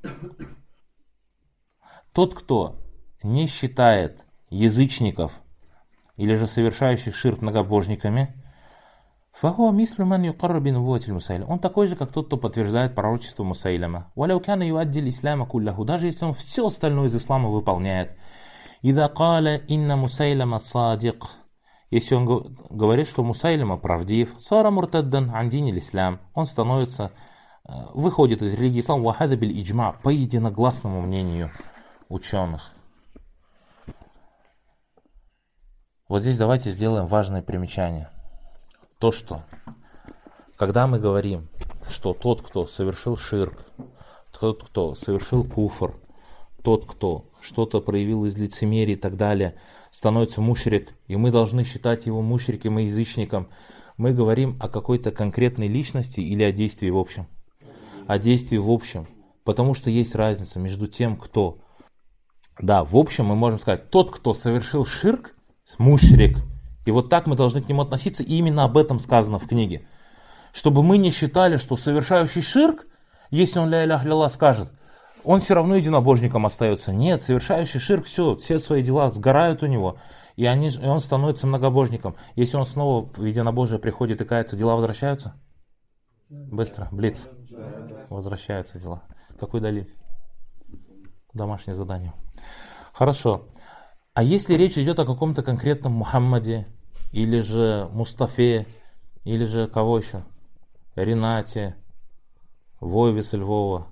Тот, кто не считает язычников или же совершающих ширк многобожниками, он такой же, как тот, кто подтверждает пророчество Мусайлима. Даже если он все остальное из ислама выполняет. Если он говорит, что Мусайлима правдив, он становится, выходит из религии ислама по единогласному мнению ученых. Вот здесь давайте сделаем важное примечание. То, что когда мы говорим, что тот, кто совершил ширк, тот, кто совершил куфр, тот, кто что-то проявил из лицемерия и так далее, становится мушрик, и мы должны считать его мушриком и язычником, мы говорим о какой-то конкретной личности или о действии в общем? О действии в общем. Потому что есть разница между тем, кто... Да, в общем мы можем сказать, тот, кто совершил ширк, мушрик. И вот так мы должны к нему относиться, и именно об этом сказано в книге. Чтобы мы не считали, что совершающий ширк, если он ля иляха илля скажет, он все равно единобожником остается. Нет, совершающий ширк, все свои дела сгорают у него, и он становится многобожником. Если он снова в единобожие приходит и кается, дела возвращаются? Быстро, блиц. Возвращаются дела. Какой далиль? Домашнее задание. Хорошо. А если речь идет о каком-то конкретном Мухаммаде, или же Мустафе, или же кого еще? Ренате, Вове с Львова,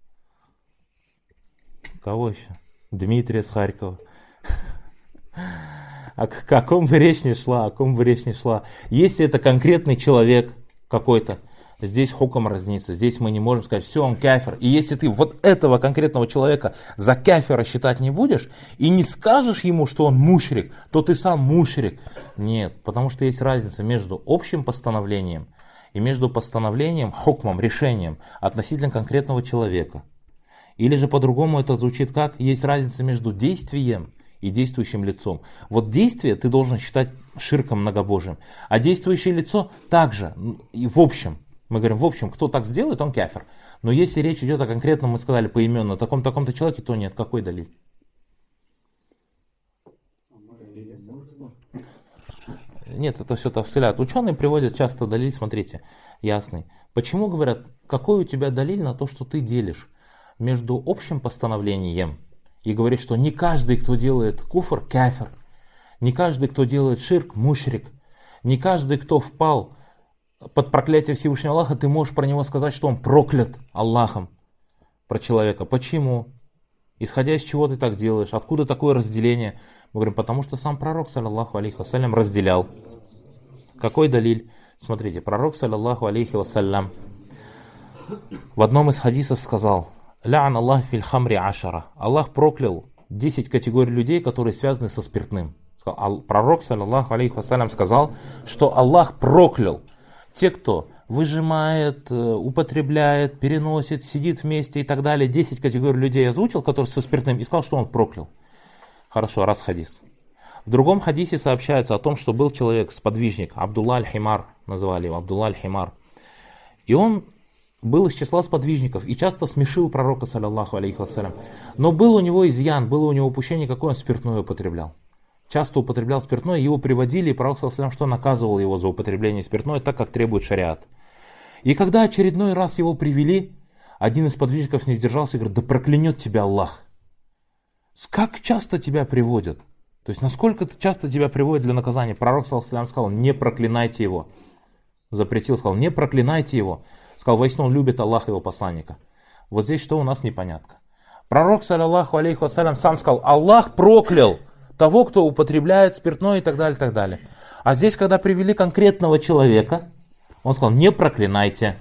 кого еще? Дмитрия с Харькова. О ком бы речь не шла, Если это конкретный человек какой-то, здесь хукам разнится, здесь мы не можем сказать, все, он кафир. И если ты вот этого конкретного человека за кафира считать не будешь, и не скажешь ему, что он мушрик, то ты сам мушрик. Нет, потому что есть разница между общим постановлением и между постановлением, хукмом, решением относительно конкретного человека. Или же по-другому это звучит как, есть разница между действием и действующим лицом. Вот действие ты должен считать ширком многобожием, а действующее лицо также, и в общем. Мы говорим, в общем, кто так сделает, он кафир. Но если речь идет о конкретном, мы сказали поименно, таком-то человеке, то нет. Какой далиль? Нет, это все тавсилят. Ученые приводят часто далиль, смотрите, ясный. Почему говорят, какой у тебя далиль на то, что ты делишь между общим постановлением и говоришь, что не каждый, кто делает куфр, кафир, не каждый, кто делает ширк, мушрик, не каждый, кто впал под проклятие Всевышнего Аллаха, ты можешь про него сказать, что он проклят Аллахом, про человека. Почему? Исходя из чего ты так делаешь? Откуда такое разделение? Мы говорим, потому что сам пророк, саллаллаху алейхи вассалям, разделял. Какой далиль? Смотрите, пророк, саллаллаху алейхи вассалям, в одном из хадисов сказал, «Ля'ан Аллах филь хамри ашара». Аллах проклял 10 категорий людей, которые связаны со спиртным. Пророк, саллаллаху алейхи вассалям, сказал, что Аллах проклял те, кто выжимает, употребляет, переносит, сидит вместе и так далее. 10 категорий людей озвучил, которые со спиртным, и сказал, что он проклял. Хорошо, раз хадис. В другом хадисе сообщается о том, что был человек, сподвижник, Абдулла аль-Химар, называли его Абдулла аль-Химар. И он был из числа сподвижников и часто смешил пророка, саллаллаху алейхи вассалям. Но был у него изъян, было у него упущение, какое он спиртное употреблял. Часто употреблял спиртное, его приводили, и пророк, саллаллаху алейхи вассалям, что наказывал его за употребление спиртное, так как требует шариат. И когда очередной раз его привели, один из сподвижников не сдержался и говорит, да проклянет тебя Аллах. Как часто тебя приводят? То есть, насколько часто тебя приводят для наказания? Пророк, саллаллаху алейхи вассалям, сказал, не проклинайте его. Запретил, сказал, не проклинайте его. Сказал, воистину он любит Аллаха и его посланника. Вот здесь что у нас непонятно. Пророк, саллаллаху алейхи вассалям, сам сказал, Аллах проклял того, кто употребляет спиртное и так далее, и так далее. А здесь, когда привели конкретного человека, он сказал, не проклинайте.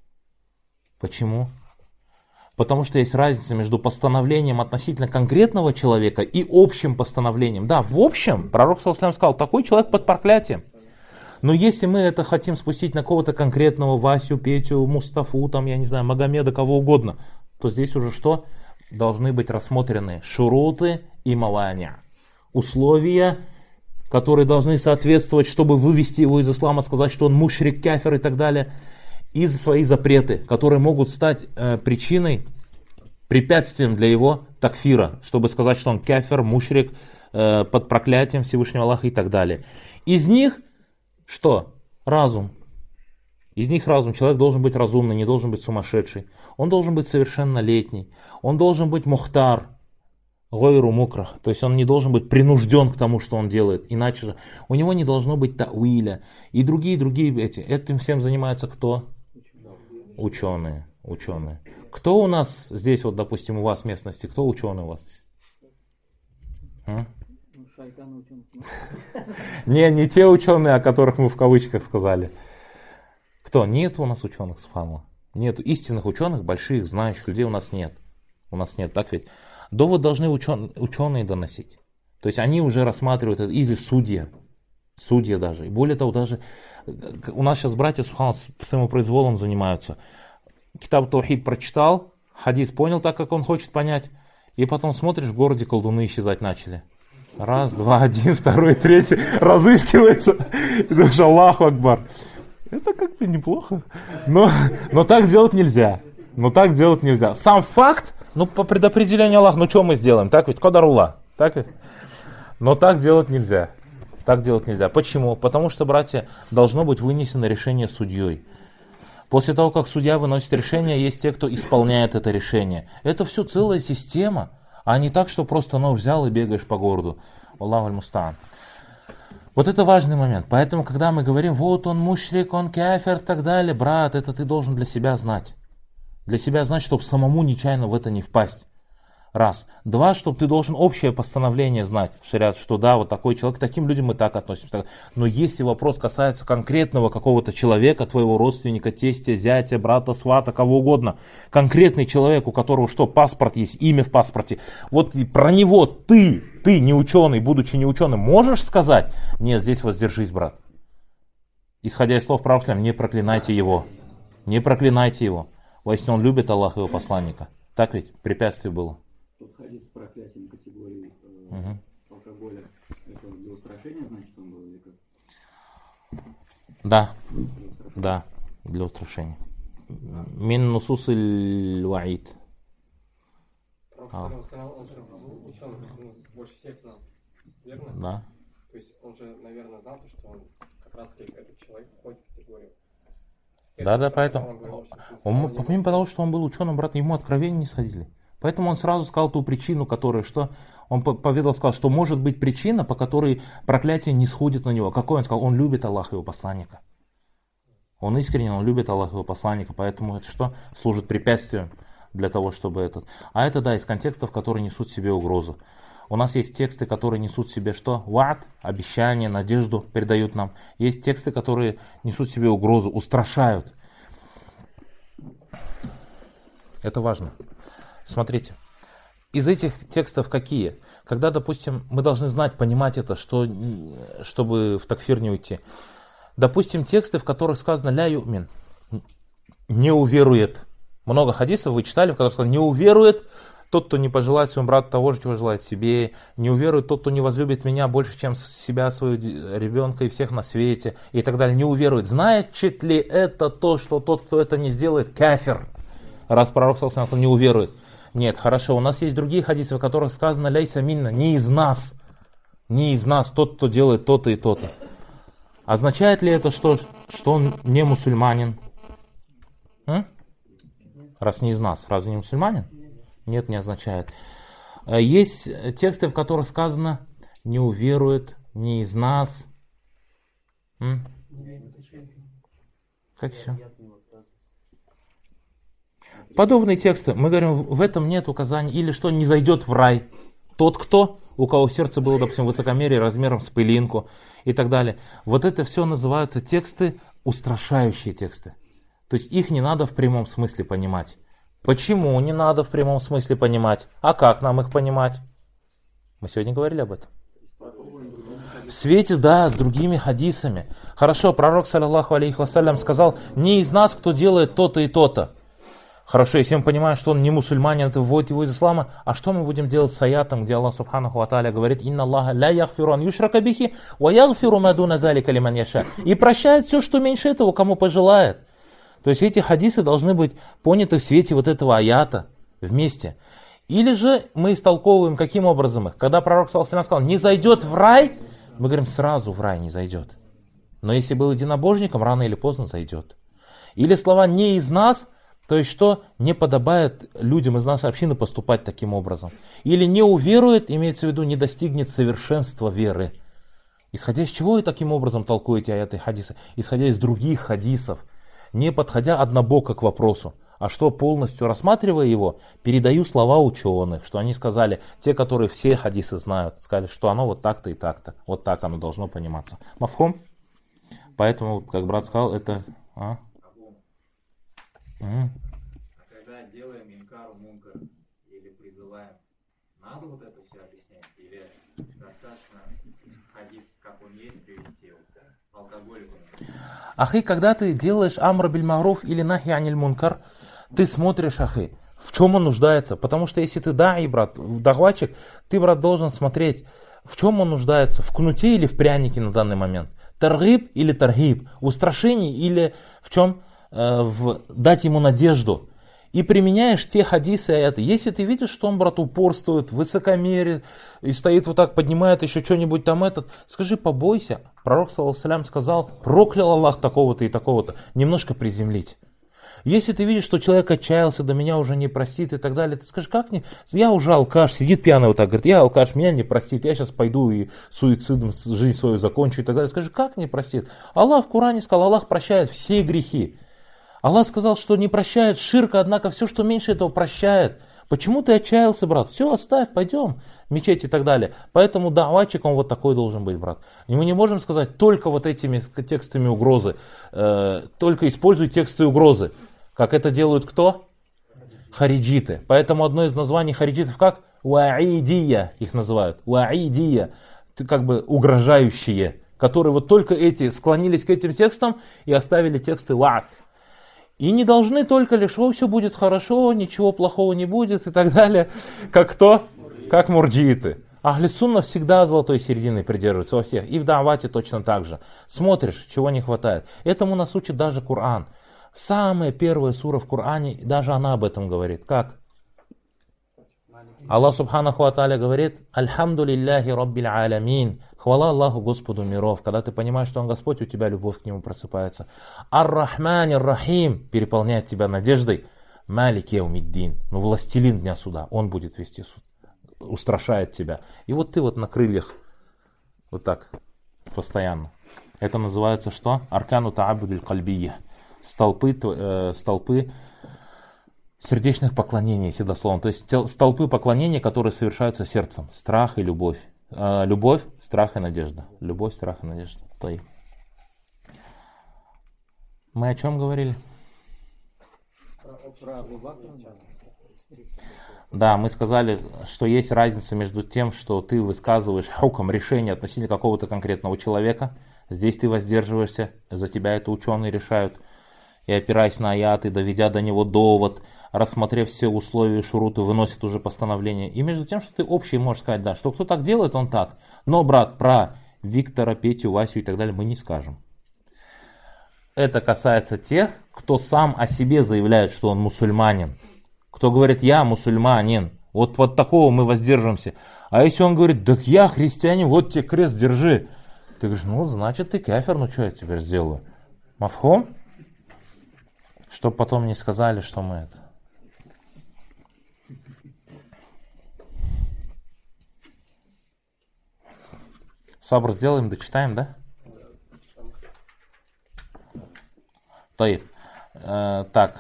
Почему? Потому что есть разница между постановлением относительно конкретного человека и общим постановлением. Да, в общем, пророк, саллаллаху алейхи вассалям, сказал, такой человек под проклятием. Но если мы это хотим спустить на кого-то конкретного, Васю, Петю, Мустафу, там, я не знаю, Магомеда, кого угодно, то здесь уже что? Должны быть рассмотрены шуруты и маваня. Условия, которые должны соответствовать, чтобы вывести его из ислама, сказать, что он мушрик, кафир и так далее. И свои запреты, которые могут стать причиной, препятствием для его такфира, чтобы сказать, что он кафир, мушрик, под проклятием Всевышнего Аллаха и так далее. Из них что? Разум. Из них разум. Человек должен быть разумный, не должен быть сумасшедший. Он должен быть совершеннолетний. Он должен быть мухтар, гойру мукрах. То есть он не должен быть принужден к тому, что он делает. Иначе же у него не должно быть тауиля. И другие эти. Этим всем занимаются кто? Ученые. Кто у нас здесь, вот допустим, у вас в местности, кто ученый у вас здесь? Не те ученые, о которых мы в кавычках сказали. Кто? Нет у нас ученых, субханаллах. Нет истинных ученых, больших, знающих людей у нас нет. У нас нет, так ведь? Довод должны ученые доносить. То есть они уже рассматривают это, или судья даже. И более того, даже у нас сейчас братья, субханаллах, самопроизволом занимаются. Китаб Таухид прочитал, хадис понял так, как он хочет понять, и потом смотришь, в городе колдуны исчезать начали. Раз, два, один, второй, третий. Разыскивается. И думаешь, Аллаху Акбар. Это как бы неплохо. Но так делать нельзя. Сам факт, по предопределению Аллаха, что мы сделаем? Так ведь? Кадаруллах. Так ведь? Но так делать нельзя. Почему? Потому что, братья, должно быть вынесено решение судьей. После того, как судья выносит решение, есть те, кто исполняет это решение. Это все целая система. А не так, что просто нож взял и бегаешь по городу. Аллаху аль-мустаан. Вот это важный момент. Поэтому, когда мы говорим, вот он мушрик, он кафир и так далее, брат, это ты должен для себя знать. Для себя знать, чтобы самому нечаянно в это не впасть. Раз. Два, чтобы ты должен общее постановление знать, шариат, что да, вот такой человек, к таким людям мы так относимся. Но если вопрос касается конкретного какого-то человека, твоего родственника, тестя, зятя, брата, свата, кого угодно, конкретный человек, у которого что, паспорт есть, имя в паспорте, вот про него ты не ученый, будучи не ученым, можешь сказать? Нет, здесь воздержись, брат. Исходя из слов пророка, не проклинайте его. Если он любит Аллаха и его посланника. Так ведь? Препятствие было. Тот хадис с проклятием категории алкоголя, это для устрашения, значит, он был или как? Да, для устрашения. Мин нусус аль-ваид. Он же ученый, больше всех знал, верно? Да. То есть он же, наверное, знал, что он как раз этот человек входит в категорию. Да, поэтому. Помимо того, что он был ученым, брат, ему откровения не сходили. Поэтому он сразу сказал ту причину, которая, что он поведал, сказал, что может быть причина, по которой проклятие не сходит на него. Какой он сказал? Он любит Аллаха и его посланника. Он искренне, он любит Аллаха и его посланника, поэтому это что? Служит препятствием для того, чтобы этот. А это, да, из контекстов, которые несут в себе угрозу. У нас есть тексты, которые несут в себе что? Ва'д, обещание, надежду передают нам. Есть тексты, которые несут в себе угрозу, устрашают. Это важно. Смотрите, из этих текстов какие? Когда, допустим, мы должны знать, понимать это, чтобы в такфир не уйти. Допустим, тексты, в которых сказано «ля ю'мин», не уверует. Много хадисов вы читали, в которых сказано «не уверует тот, кто не пожелает своему брату того же, чего желает себе, не уверует тот, кто не возлюбит меня больше, чем себя, своего ребенка и всех на свете», и так далее. Не уверует. Значит ли это то, что тот, кто это не сделает, кафир? Раз пророк сказал, что не уверует. Нет, хорошо, у нас есть другие хадисы, в которых сказано «ляйса минна», не из нас тот, кто делает то-то и то-то. Означает ли это, что он не мусульманин? Раз не из нас, разве не мусульманин? Нет, не означает. Есть тексты, в которых сказано «не уверует», «не из нас». Как еще? Подобные тексты, мы говорим, в этом нет указаний, или что не зайдет в рай тот, кто, у кого сердце было, допустим, высокомерие размером с пылинку и так далее. Вот это все называются тексты, устрашающие тексты. То есть их не надо в прямом смысле понимать. Почему не надо в прямом смысле понимать? А как нам их понимать? Мы сегодня говорили об этом. В свете, да, с другими хадисами. Хорошо, пророк, саллаллаху алейхи вассалям, сказал, не из нас, кто делает то-то и то-то. Хорошо, если мы понимаем, что он не мусульманин, это вводит его из ислама, а что мы будем делать с аятом, где Аллах субханаху ва тааля говорит: «Инна Аллаха ля яхфиру ан юшрака бихи, ва яхфиру ма дуна залика лиман яша». И прощает все, что меньше этого, кому пожелает. То есть эти хадисы должны быть поняты в свете вот этого аята вместе. Или же мы истолковываем каким образом их. Когда пророк саллаллаху алейхи ва саллям сказал: «Не зайдет в рай», мы говорим, сразу в рай не зайдет. Но если был единобожником, рано или поздно зайдет. Или слова «не из нас», то есть что не подобает людям из нашей общины поступать таким образом. Или не уверует, имеется в виду, не достигнет совершенства веры. Исходя из чего и таким образом толкуете аяты и хадисы? Исходя из других хадисов, не подходя однобоко к вопросу, а что полностью рассматривая его, передаю слова ученых, что они сказали, те, которые все хадисы знают, сказали, что оно вот так-то и так-то, вот так оно должно пониматься. Мафхум? Поэтому, как брат сказал, это... А когда делаем инкар мункар или призываем, надо вот это все объяснять? Или достаточно хадис, как он есть, привести его алкоголику? Ахи, когда ты делаешь амр биль маруф или нахи аниль мункар, ты смотришь, ахи, в чем он нуждается. Потому что если ты даи, брат, дагватчик, ты, брат, должен смотреть, в чем он нуждается, в кнуте или в прянике на данный момент. Таргиб или таргиб, устрашение или в чем? Дать ему надежду. И применяешь те хадисы, аяты. Если ты видишь, что он, брат, упорствует, высокомерит, и стоит вот так, поднимает еще что-нибудь там этот, скажи, побойся. Пророк, саллаллаху алейхи ва саллям, сказал: проклял Аллах такого-то и такого-то. Немножко приземлить. Если ты видишь, что человек отчаялся, до меня уже не простит и так далее, ты скажешь, как не? Я уже алкаш, сидит пьяный вот так, говорит, я алкаш, меня не простит, я сейчас пойду и суицидом жизнь свою закончу и так далее. Скажи, как не простит? Аллах в Коране сказал, Аллах прощает все грехи. Аллах сказал, что не прощает ширка, однако все, что меньше этого, прощает. Почему ты отчаялся, брат? Все, оставь, пойдем в мечеть и так далее. Поэтому давайчик, он вот такой должен быть, брат. И мы не можем сказать только вот этими текстами угрозы, только используй тексты угрозы. Как это делают кто? Хариджиты. Поэтому одно из названий хариджитов как? Уаидия их называют. Уаидия, как бы угрожающие, которые вот только эти склонились к этим текстам и оставили тексты ва'д. И не должны только лишь, все будет хорошо, ничего плохого не будет и так далее. Как кто? Как мурджииты. Ахли сунна всегда золотой середины придерживаются во всех. И в давате точно так же. Смотришь, чего не хватает. Этому нас учит даже Коран. Самая первая сура в Коране, даже она об этом говорит. Как? Аллах Субханаху ва Тааля говорит: «Альхамду лилляхи раббил алямин». Хвала Аллаху, Господу миров. Когда ты понимаешь, что Он Господь, у тебя любовь к Нему просыпается. Ар-Рахман ар-Рахим переполняет тебя надеждой. Малик яумиддин, ну властелин дня суда, Он будет вести суд, устрашает тебя. И вот ты вот на крыльях, вот так, постоянно. Это называется что? Аркану та'абудиль кальбия. Столпы сердечных поклонений, если дословно. То есть столпы поклонения, которые совершаются сердцем. Страх и любовь. Любовь, страх и надежда. Любовь, страх и надежда. Мы о чем говорили? Да, мы сказали, что есть разница между тем, что ты высказываешь хукм, решение относительно какого-то конкретного человека. Здесь ты воздерживаешься, за тебя это ученые решают. И опираясь на аяты, доведя до него довод, рассмотрев все условия, шуруты, выносит уже постановление. И между тем, что ты общий можешь сказать, да, что кто так делает, он так. Но, брат, про Виктора, Петю, Васю и так далее мы не скажем. Это касается тех, кто сам о себе заявляет, что он мусульманин. Кто говорит, я мусульманин. Вот такого мы воздерживаемся. А если он говорит, так я христианин, вот тебе крест держи. Ты говоришь, ну значит ты кафир, ну что я теперь сделаю? Мафхум? Чтоб потом не сказали, что мы это. Сабр сделаем, дочитаем, да? Так.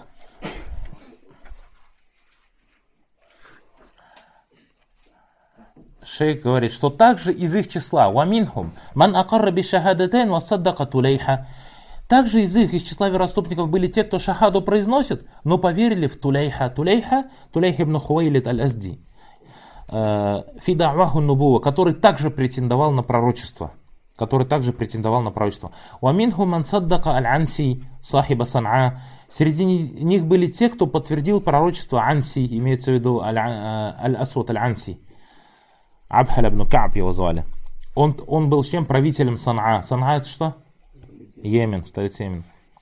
Шейх говорит, что также из их числа «Ваминхум ман акарра би шахадатайн ва саддака тулейха». Также из числа вероотступников были те, кто шахаду произносит, но поверили в Тулейха. Тулейх ибн Хувейлид аль-Азди. Фи да'ваху нубуа, который также претендовал на пророчество. «Ваминхум ман саддака аль-Анси сахиба Сан'а». Среди них были те, кто подтвердил пророчество Анси, имеется в виду аль-Асвад аль-Анси. Абхаль ибн Ка'б его звали. Он был чем? Правителем Сан'а. Сан'а это что? Йемен, столица Йемена.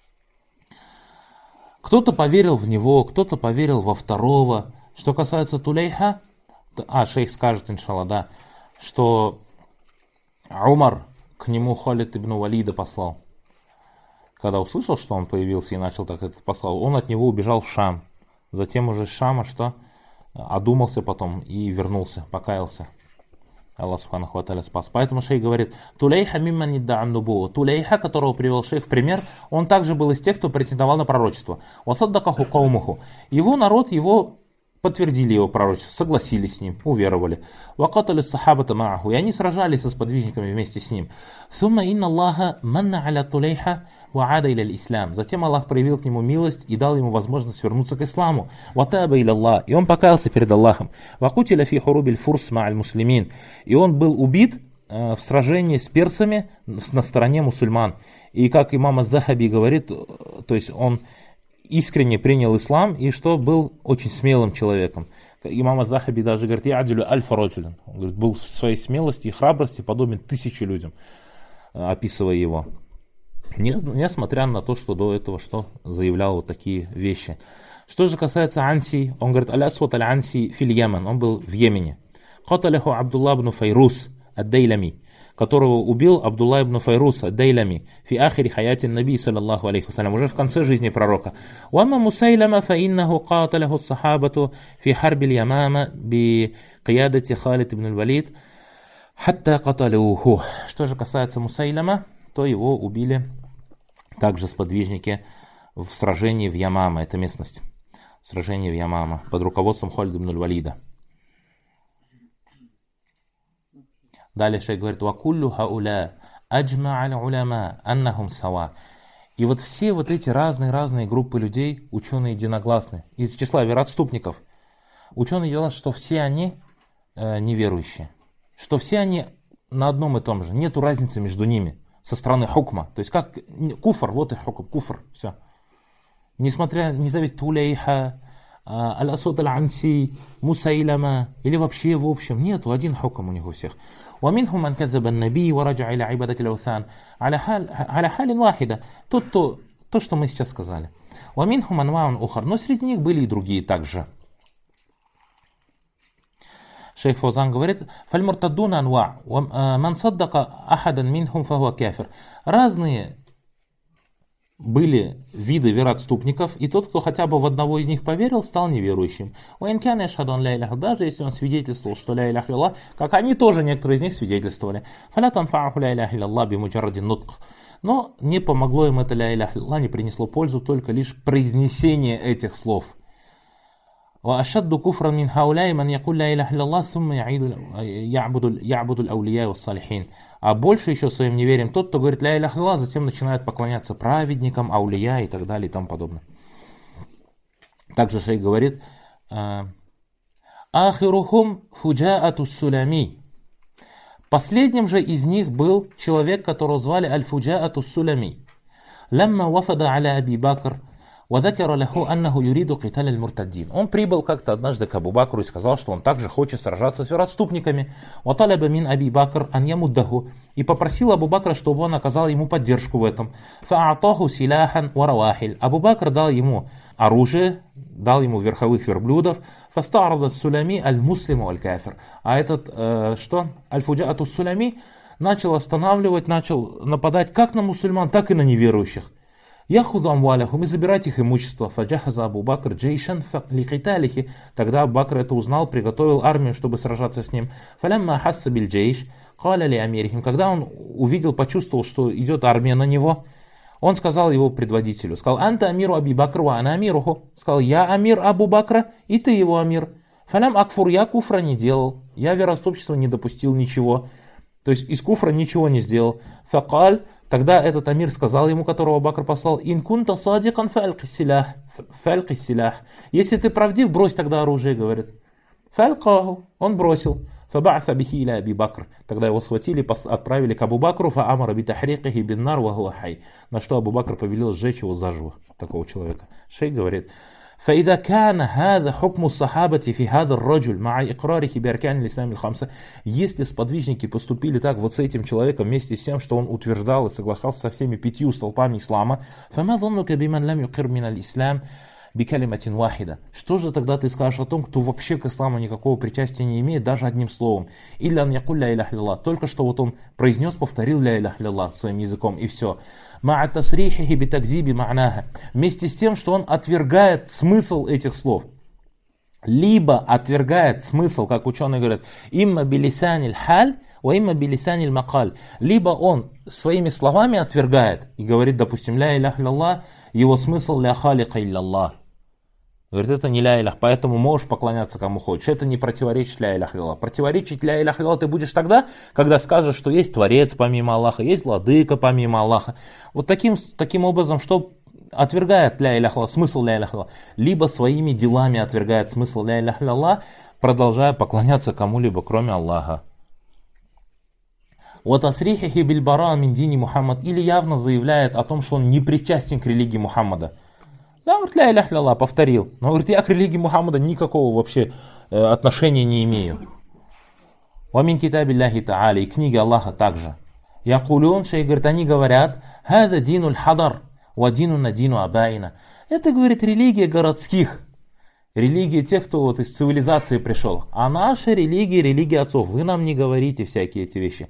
Кто-то поверил в него, кто-то поверил во второго. Что касается Тулейха, шейх скажет, иншалла, да, что Умар к нему Халид ибн Валида послал. Когда услышал, что он появился и начал так это послал, он от него убежал в Шам. Затем уже с Шама что? Одумался потом и вернулся, покаялся. Аллах Субханаху ва Тааля спас. Поэтому шейх говорит, Тулейха мимман нидда'ан нубуа. Тулейха, которого привел шейх в пример, он также был из тех, кто претендовал на пророчество. Васаддакаху каумуху. Его народ его подтвердили его пророчество, согласились с ним, уверовали. Вакатали сахабата мааху. И они сражались со сподвижниками вместе с ним. Сумма инна Аллаха манна аля Тулейха ва ада иля ислам. Затем Аллах проявил к нему милость и дал ему возможность вернуться к исламу. Ватаба иля Аллах. И он покаялся перед Аллахом. Вакутиля фи хурубиль фурс ма'аль муслимин. И он был убит в сражении с персами на стороне мусульман. И как имам Аз-Захаби говорит, то есть он искренне принял ислам и что был очень смелым человеком. Имам Аз-Захаби даже говорит, я адилю аль-фароджулин. Он говорит, был в своей смелости и храбрости подобен 1000 людям, описывая его. Несмотря на то, что до этого что заявлял вот такие вещи. Что же касается Анси, он говорит, аль-Асвад аль-Анси фил Йемен, он был в Йемене. Каталяху Абдулла ибн Файрус ад-Дейлями, которого убил Абдулла ибн Файрус ад-Дейлями фи ахири хаяти наби саллаллаху алейхи вассалям, уже в конце жизни пророка. Уамма Мусайлама фаиннаху каталяху сахабату фи харбиль Ямама би киядати Халид ибн аль-Валид хатта каталюху. Что же касается Мусайлама, то его убили также сподвижники в сражении в Ямама, это местность, сражение в Ямама под руководством Халида ибн аль-Валида. Далее шейх говорит, «Вакуллю хауля аджма аль уляма аннахум сава». И вот все вот эти разные группы людей, ученые единогласны, из числа вероотступников, ученые делают, что все они неверующие, что все они на одном и том же, нету разницы между ними со стороны хукма. То есть как куфр, вот и хукм, куфр, все. Несмотря, не зависит Тулейха, Аль-Асуд Аль-Анси, Мусайлама, или вообще в общем, нету один хукм у них у всех. ومنهم من كذب النبي ورجع إلى عبادة الأوثان على حال واحدة. Тот, То, что мы сейчас сказали. وَمِنْهُمْ أَنْوَاعٌ أُخَرَ. Но среди них были и другие также. Шейх Фаузан говорит, فَالْمُرْتَدُّونَ أَنْوَاعٌ وَمَنْ صَدَّقَ أَحَدًا مِنْهُمْ فَهُوَ كَافِرٌ. Разные были виды вероотступников, и тот, кто хотя бы в одного из них поверил, стал неверующим. Даже если он свидетельствовал, что ля илях илlallah, как они тоже, некоторые из них свидетельствовали. Но не помогло им это ля илях илlallah, не принесло пользу, только лишь произнесение этих слов. وأشد كفرا من هؤلاء من يقول لا إله إلا الله ثم يعبد الأولياء والصالحين. А больше еще своим неверием тот, кто говорит ля илях илlallah, затем начинает поклоняться праведникам, аулия и так далее и тому подобное. Также шейх говорит, ахирухум фуджаату сулами. Последним же из них был человек, которого звали аль-фуджаату сулами. Лямма вафада аля Аби Бакр. Он прибыл как-то однажды к Абу Бакру и сказал, что он также хочет сражаться с вероотступниками. И попросил Абу Бакра, чтобы он оказал ему поддержку в этом. Абу Бакр дал ему оружие, дал ему верховых верблюдов. А этот, аль-фуджаату сулями, начал останавливать, начал нападать как на мусульман, так и на неверующих. Яхузу амвалихум, и забирать их имущество. Фаджахаза Абу Бакр джейшан ликиталихи. Тогда Абу Бакр это узнал, приготовил армию, чтобы сражаться с ним. Фалямма хасса биль джейш, каля ли амирихим. Когда он увидел, почувствовал, что идет армия на него, он сказал его предводителю, сказал, анта амиру Аби Бакр ва ана амируху. Сказал, я амир Абу Бакра, и ты его амир. Фалям акфур, я куфра не делал, я вероотступничества не допустил ничего. То есть из куфра ничего не сделал. Факаль. Тогда этот амир сказал ему, которого Бакр послал, «Ин кунта садикан фальки силях». Если ты правдив, брось тогда оружие, говорит. Фалькаху. Он бросил. Фаба'са бихи иля Аби Бакр. Тогда его схватили, отправили к Абу Бакру, фа'амара битахрикихи биннар ва хуа хай. На что Абу Бакр повелел сжечь его заживо, такого человека. Шейх говорит, فإذا كان هذا حكم الصحابة في هذا الرجل مع إقراره بأركان الإسلام الخمسة. Если сподвижники поступили так вот с этим человеком вместе с тем, что он утверждал и соглашался со всеми 5 столпами ислама, فما ظنك بمن لم يقر من الإسلام بكلمة واحدة. Что же тогда ты скажешь о том, кто вообще к исламу никакого причастия не имеет, даже одним словом? Илля ан якуль ля илях илlallah. Только что вот он произнес, повторил ля илях илlallah своим языком и все. Ма'а тасрихихи битакзиби ма'наха. Вместе с тем, что он отвергает смысл этих слов. Либо отвергает смысл, как ученые говорят, имма билисаниль халь, ва имма билисаниль макаль. Либо он своими словами отвергает и говорит, допустим, ля илях илlallah, его смысл ля халика илlallah. Говорит, это не ля илях, поэтому можешь поклоняться кому хочешь. Это не противоречит ля илях илlallah. Противоречить ля илях илlallah ты будешь тогда, когда скажешь, что есть Творец помимо Аллаха, есть Владыка помимо Аллаха. Вот таким образом, что отвергает ля илях илlallah, смысл ля илях илlallah, либо своими делами отвергает смысл ля илях илlallah, продолжая поклоняться кому-либо, кроме Аллаха. Вот асрихихи бильбара мин дини Мухаммад, или явно заявляет о том, что он не причастен к религии Мухаммада. Да, говорит, ля илях илlallah, повторил. Но говорит, я к религии Мухаммада никакого вообще отношения не имею. Ва мин китабилляхи та'аля, и книги Аллаха также. Якулюн, шейх говорит, они говорят, хаза динуль хадар, ва дину дину абаина. Это, говорит, религия городских. Религия тех, кто вот из цивилизации пришел. А наша религия, религия отцов. Вы нам не говорите всякие эти вещи.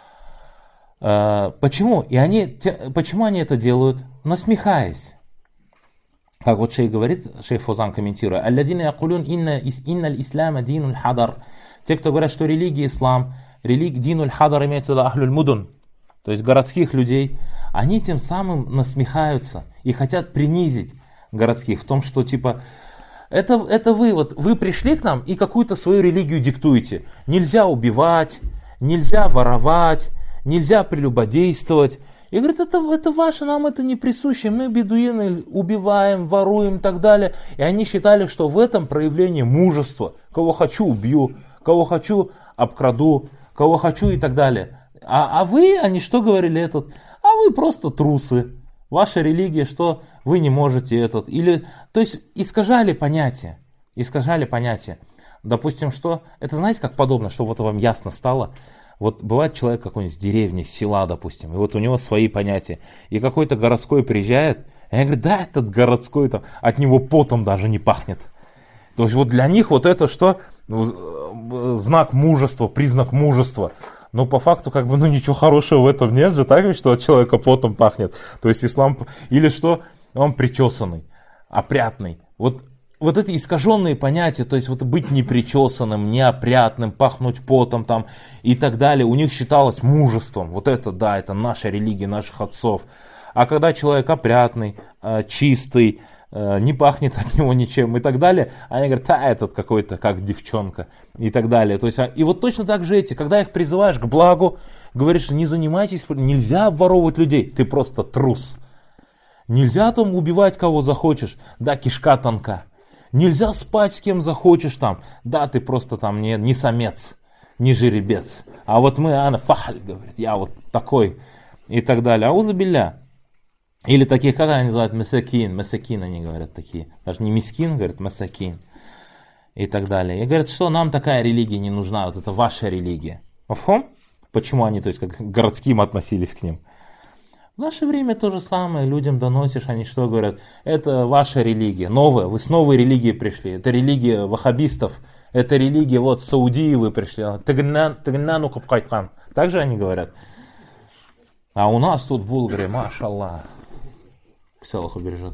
Почему? Почему они это делают? Насмехаясь. Как вот шейх говорит, шейх Фаузан комментируя, «Алладина якулюн инналь ислама динуль хадар». Те, кто говорят, что религия ислам, динуль хадар имеется в виду ахлюль мудун, то есть городских людей, они тем самым насмехаются и хотят принизить городских в том, что типа, это вы пришли к нам и какую-то свою религию диктуете. Нельзя убивать, нельзя воровать, нельзя прелюбодействовать. И говорит, это ваше, нам это не присуще, мы бедуины убиваем, воруем и так далее. И они считали, что в этом проявление мужества. Кого хочу убью, кого хочу обкраду, кого хочу и так далее. А вы, они что говорили этот? А вы просто трусы. Ваша религия, что вы не можете этот. Или, то есть искажали понятие. Допустим, что, это знаете, как подобно, чтобы вот вам ясно стало. Вот бывает человек какой-нибудь с деревни, с села, допустим, и вот у него свои понятия. И какой-то городской приезжает, и Они говорят, да, этот городской, там, от него потом даже не пахнет. То есть вот для них вот это что? Знак мужества, признак мужества. Но по факту как бы ничего хорошего в этом нет же, так ведь, что от человека потом пахнет. То есть ислам, или что? Он причесанный, опрятный. Вот эти искаженные понятия, то есть вот быть непричесанным, неопрятным, пахнуть потом там и так далее, у них считалось мужеством. Вот это, да, это наша религия, наших отцов. А когда человек опрятный, чистый, не пахнет от него ничем и так далее, они говорят, этот какой-то как девчонка и так далее. То есть, и вот точно так же эти, когда их призываешь к благу, говоришь, не занимайтесь, нельзя обворовывать людей, ты просто трус. Нельзя там убивать кого захочешь, да, кишка тонка. Нельзя спать с кем захочешь там, да, ты просто там не самец, не жеребец. А вот мы, ана фахаль, говорит, я вот такой и так далее. Аузу билля. Или таких, как они называют, масакин они говорят такие. Даже не мискин, говорят, масакин. И так далее. И говорят, что нам такая религия не нужна, вот это ваша религия. Мафхум? Почему они, то есть, как к городским относились к ним? В наше время то же самое, людям доносишь, они что говорят? Это ваша религия, новая, вы с новой религией пришли. Это религия ваххабистов, это религия, вот, Саудии вы пришли. Тагнану капкайткан. Так же они говорят. А у нас тут в Булгарии, машаллах. Аллах убережет.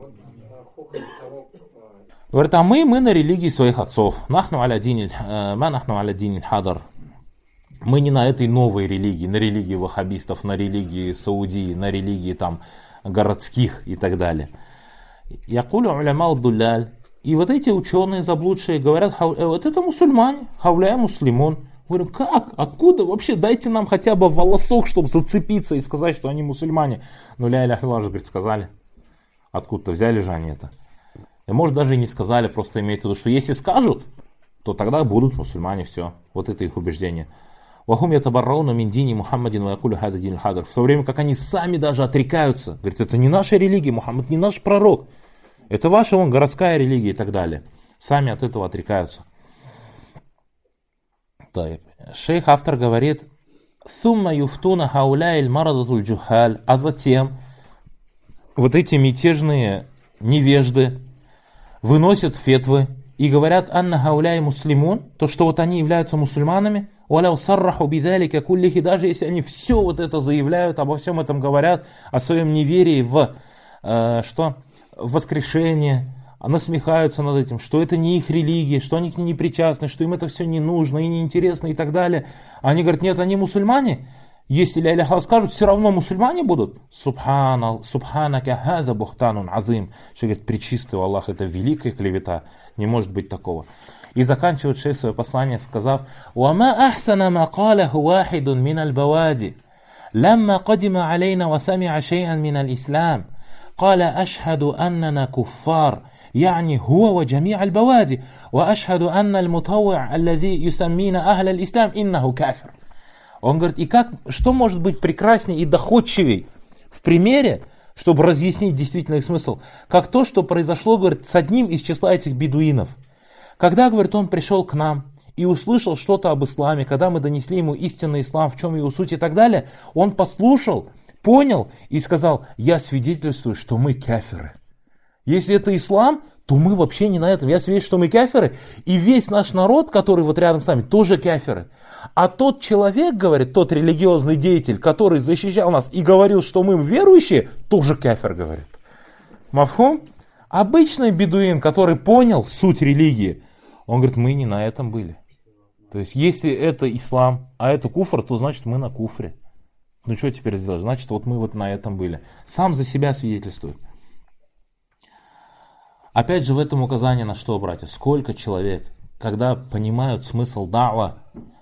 Говорит, а мы на религии своих отцов. Нахну аля диниль хадар. Мы не на этой новой религии, на религии ваххабистов, на религии Саудии, на религии там городских и так далее. Якулю уляма дуляль. И вот эти ученые заблудшие говорят, вот это мусульмане, хауляя муслимун. Говорю, как? Откуда? Вообще дайте нам хотя бы волосок, чтобы зацепиться и сказать, что они мусульмане. Ну, ля иляха илlallah же, говорит, сказали. Откуда-то взяли же они это. И может даже и не сказали, просто имеет в виду, что если скажут, то тогда будут мусульмане, все. Вот это их убеждение. Вахум ятабаррауна мин дини Мухаммадин ва якулю хада дин хадар. В то время как они сами даже отрекаются. Говорит, это не наша религия, Мухаммад не наш пророк. Это ваша вон городская религия и так далее. Сами от этого отрекаются. Шейх автор говорит, «Сумма юфтуна хауляйль марадатуль джухаль». А затем вот эти мятежные невежды выносят фетвы и говорят, «Анна хауляй муслимун», то, что вот они являются мусульманами, «Валяу сарраху бидалика куллихи», даже если они все вот это заявляют, обо всем этом говорят, о своем неверии в воскрешение, насмехаются над этим, что это не их религия, что они к ней не причастны, что им это все не нужно и неинтересно и так далее. Они говорят, нет, они мусульмане. Если ля иляха скажут, все равно мусульмане будут. Субханака хаза бухтанун азим. Что говорит, пречистый Аллах, это великая клевета. Не может быть такого. И заканчивает шейх свое послание, сказав, «Уама ахсана ма калаху вахидун мин аль-бавади. Ламма кадима алейна ва сами'a шей'ан мин аль-ислам. Кала ашхаду аннана куффар». يعني هو وجميع البوادي وأشهد أن المطوع الذي يسمينا أهل الإسلام إنه كافر. Он говорит, и что может быть прекраснее и доходчивей в примере, чтобы разъяснить действительно их смысл, как то, что произошло, говорит, с одним из числа этих бедуинов. Когда, говорит, он пришел к нам и услышал что-то об исламе, когда мы донесли ему истинный ислам, в чем его суть и так далее, он послушал, понял и сказал, я свидетельствую, что мы кафиры. Если это ислам, то мы вообще не на этом. Я свидетельствую, что мы кафиры, и весь наш народ, который вот рядом с нами, тоже кафиры. А тот человек, говорит, тот религиозный деятель, который защищал нас и говорил, что мы верующие, тоже кафир, говорит. Мафхум? Обычный бедуин, который понял суть религии, он говорит, мы не на этом были. То есть, если это ислам, а это куфр, то значит мы на куфре. Ну что теперь сделать? Значит, вот мы вот на этом были. Сам за себя свидетельствует. Опять же, в этом указание на что, братья? Сколько человек, когда понимают смысл дa'ва,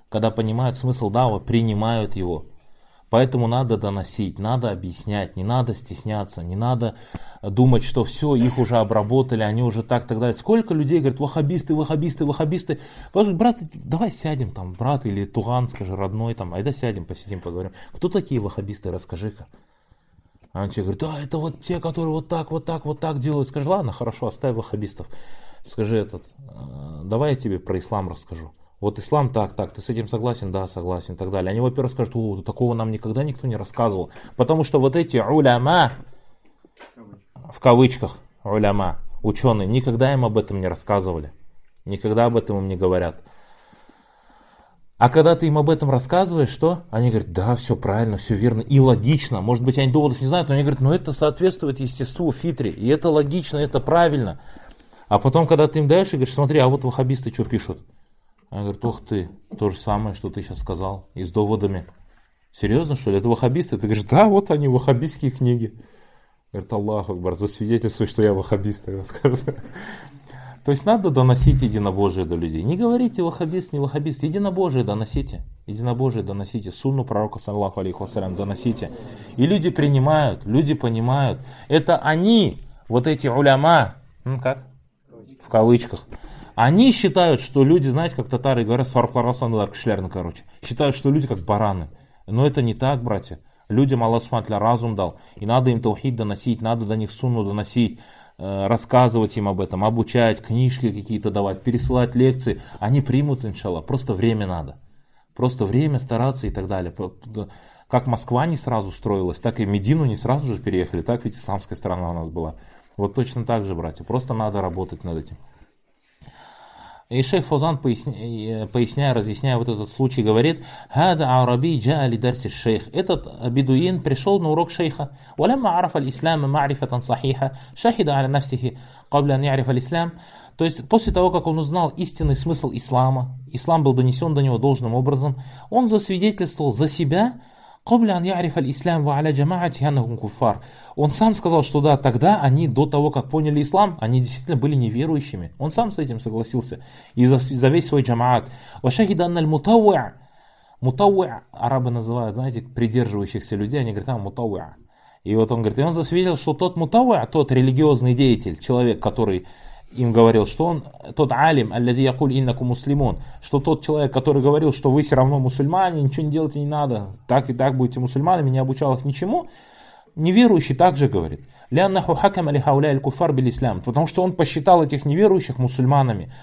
принимают его. Поэтому надо доносить, надо объяснять, не надо стесняться, не надо думать, что все, их уже обработали, они уже так далее. Сколько людей говорят, ваххабисты. Потому брат, давай сядем там, брат или туган, скажи, родной там, айда сядем, посидим, поговорим. Кто такие ваххабисты, расскажи-ка. А он тебе говорит, это вот те, которые вот так делают. Скажи, ладно, хорошо, оставь ваххабистов. Скажи давай я тебе про ислам расскажу. Вот ислам так, ты с этим согласен? Да, согласен и так далее. Они, во-первых, скажут, такого нам никогда никто не рассказывал. Потому что вот эти уляма, в кавычках, уляма, ученые, никогда им об этом не рассказывали. Никогда об этом им не говорят. А когда ты им об этом рассказываешь, что? Они говорят, да, все правильно, все верно и логично. Может быть, они доводов не знают, но они говорят, ну это соответствует естеству фитре, и это логично, это правильно. А потом, когда ты им даешь, и говоришь, смотри, а вот ваххабисты что пишут? Они говорят, ох ты, то же самое, что ты сейчас сказал, и с доводами. Серьезно, что ли? Это ваххабисты? Ты говоришь, да, вот они, ваххабистские книги. Говорит, Аллах Акбар, засвидетельствуй, что я ваххабист. То есть надо доносить единобожие до людей. Не говорите ваххабист, не ваххабист. Единобожие доносите. Единобожие доносите. Сунну пророка, саллаху алейхи вассалям, доносите. И люди принимают, люди понимают. Это они, вот эти уляма, как? В кавычках. Они считают, что люди, знаете, как татары говорят, считают, что люди как бараны. Но это не так, братья. Людям Аллах Субхану разум дал. И надо им таухид доносить, надо до них сунну доносить. Рассказывать им об этом, обучать, книжки какие-то давать, пересылать лекции, они примут, иншаллах, просто время надо. Просто время стараться и так далее. Как Москва не сразу строилась, так и Медину не сразу же переехали, так ведь исламская страна у нас была. Вот точно так же, братья, просто надо работать над этим. И шейх Фаузан, поясняя, разъясняя вот этот случай, говорит, «Хада араби джаа ли дарси шейх». Этот бедуин пришел на урок шейха. «Валямма арафа аль-ислама ма'рифатан сахиха, шахида аля нафсихи, кабля ан ярифа аль-ислам». То есть, после того, как он узнал истинный смысл ислама, ислам был донесен до него должным образом, он засвидетельствовал за себя, «Кабля ан ярифа аль-ислам ва аля джамаати аннахум куффар». Он сам сказал, что да, тогда они, до того, как поняли ислам, они действительно были неверующими. Он сам с этим согласился. И за весь свой джамаат. «Вашахида анна аль-мутауа». Мутауа, арабы называют, знаете, придерживающихся людей, они говорят, мутауа. И вот он говорит, и он засвидетельствовал, что тот мутауа, тот религиозный деятель, человек, который им говорил, что он, тот алим, аллади якуль иннаку муслимун, что тот человек, который говорил, что вы все равно мусульмане, ничего не делать не надо, так и так будете мусульманами, не обучал их ничему, неверующий также говорит. Ляннаху хакам али хауляй аль-куфар бил-ислам, потому что он посчитал этих неверующих мусульманами.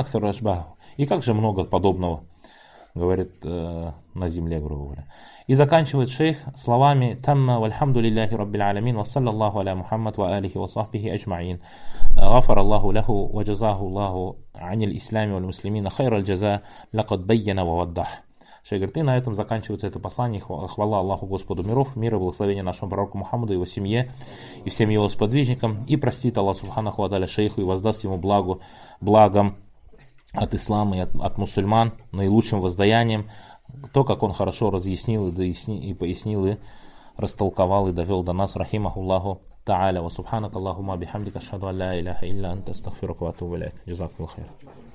И как же много подобного, говорит, на земле, грубо говоря. И заканчивает шейх словами «Тамма вальхамду лилляхи раббил аламин, ва саллаллаху аля Мухаммад ва алихи ва сахбихи аджмаин, гафар Аллаху лаху, ва джазаху Аллаху анил ислами валь муслимина хайрал джаза, лакад байяна ва ваддах». Шейх говорит, и на этом заканчивается это послание. Хвала Аллаху Господу миров, мир и благословение нашему пророку Мухаммаду, его семье и всем его сподвижникам. И простит Аллах Субханаху ва тааля шейху и воздаст ему благом от ислама и от мусульман, наилучшим воздаянием. То, как он хорошо разъяснил и пояснил, и растолковал, и довел до нас. Рахимаху Аллаху Та'аля. Ва субханак Аллахума бихамдика ашхаду ан ла иляха илля анта астагфирука ва атубу иляйк. Джазакаллаху хайр.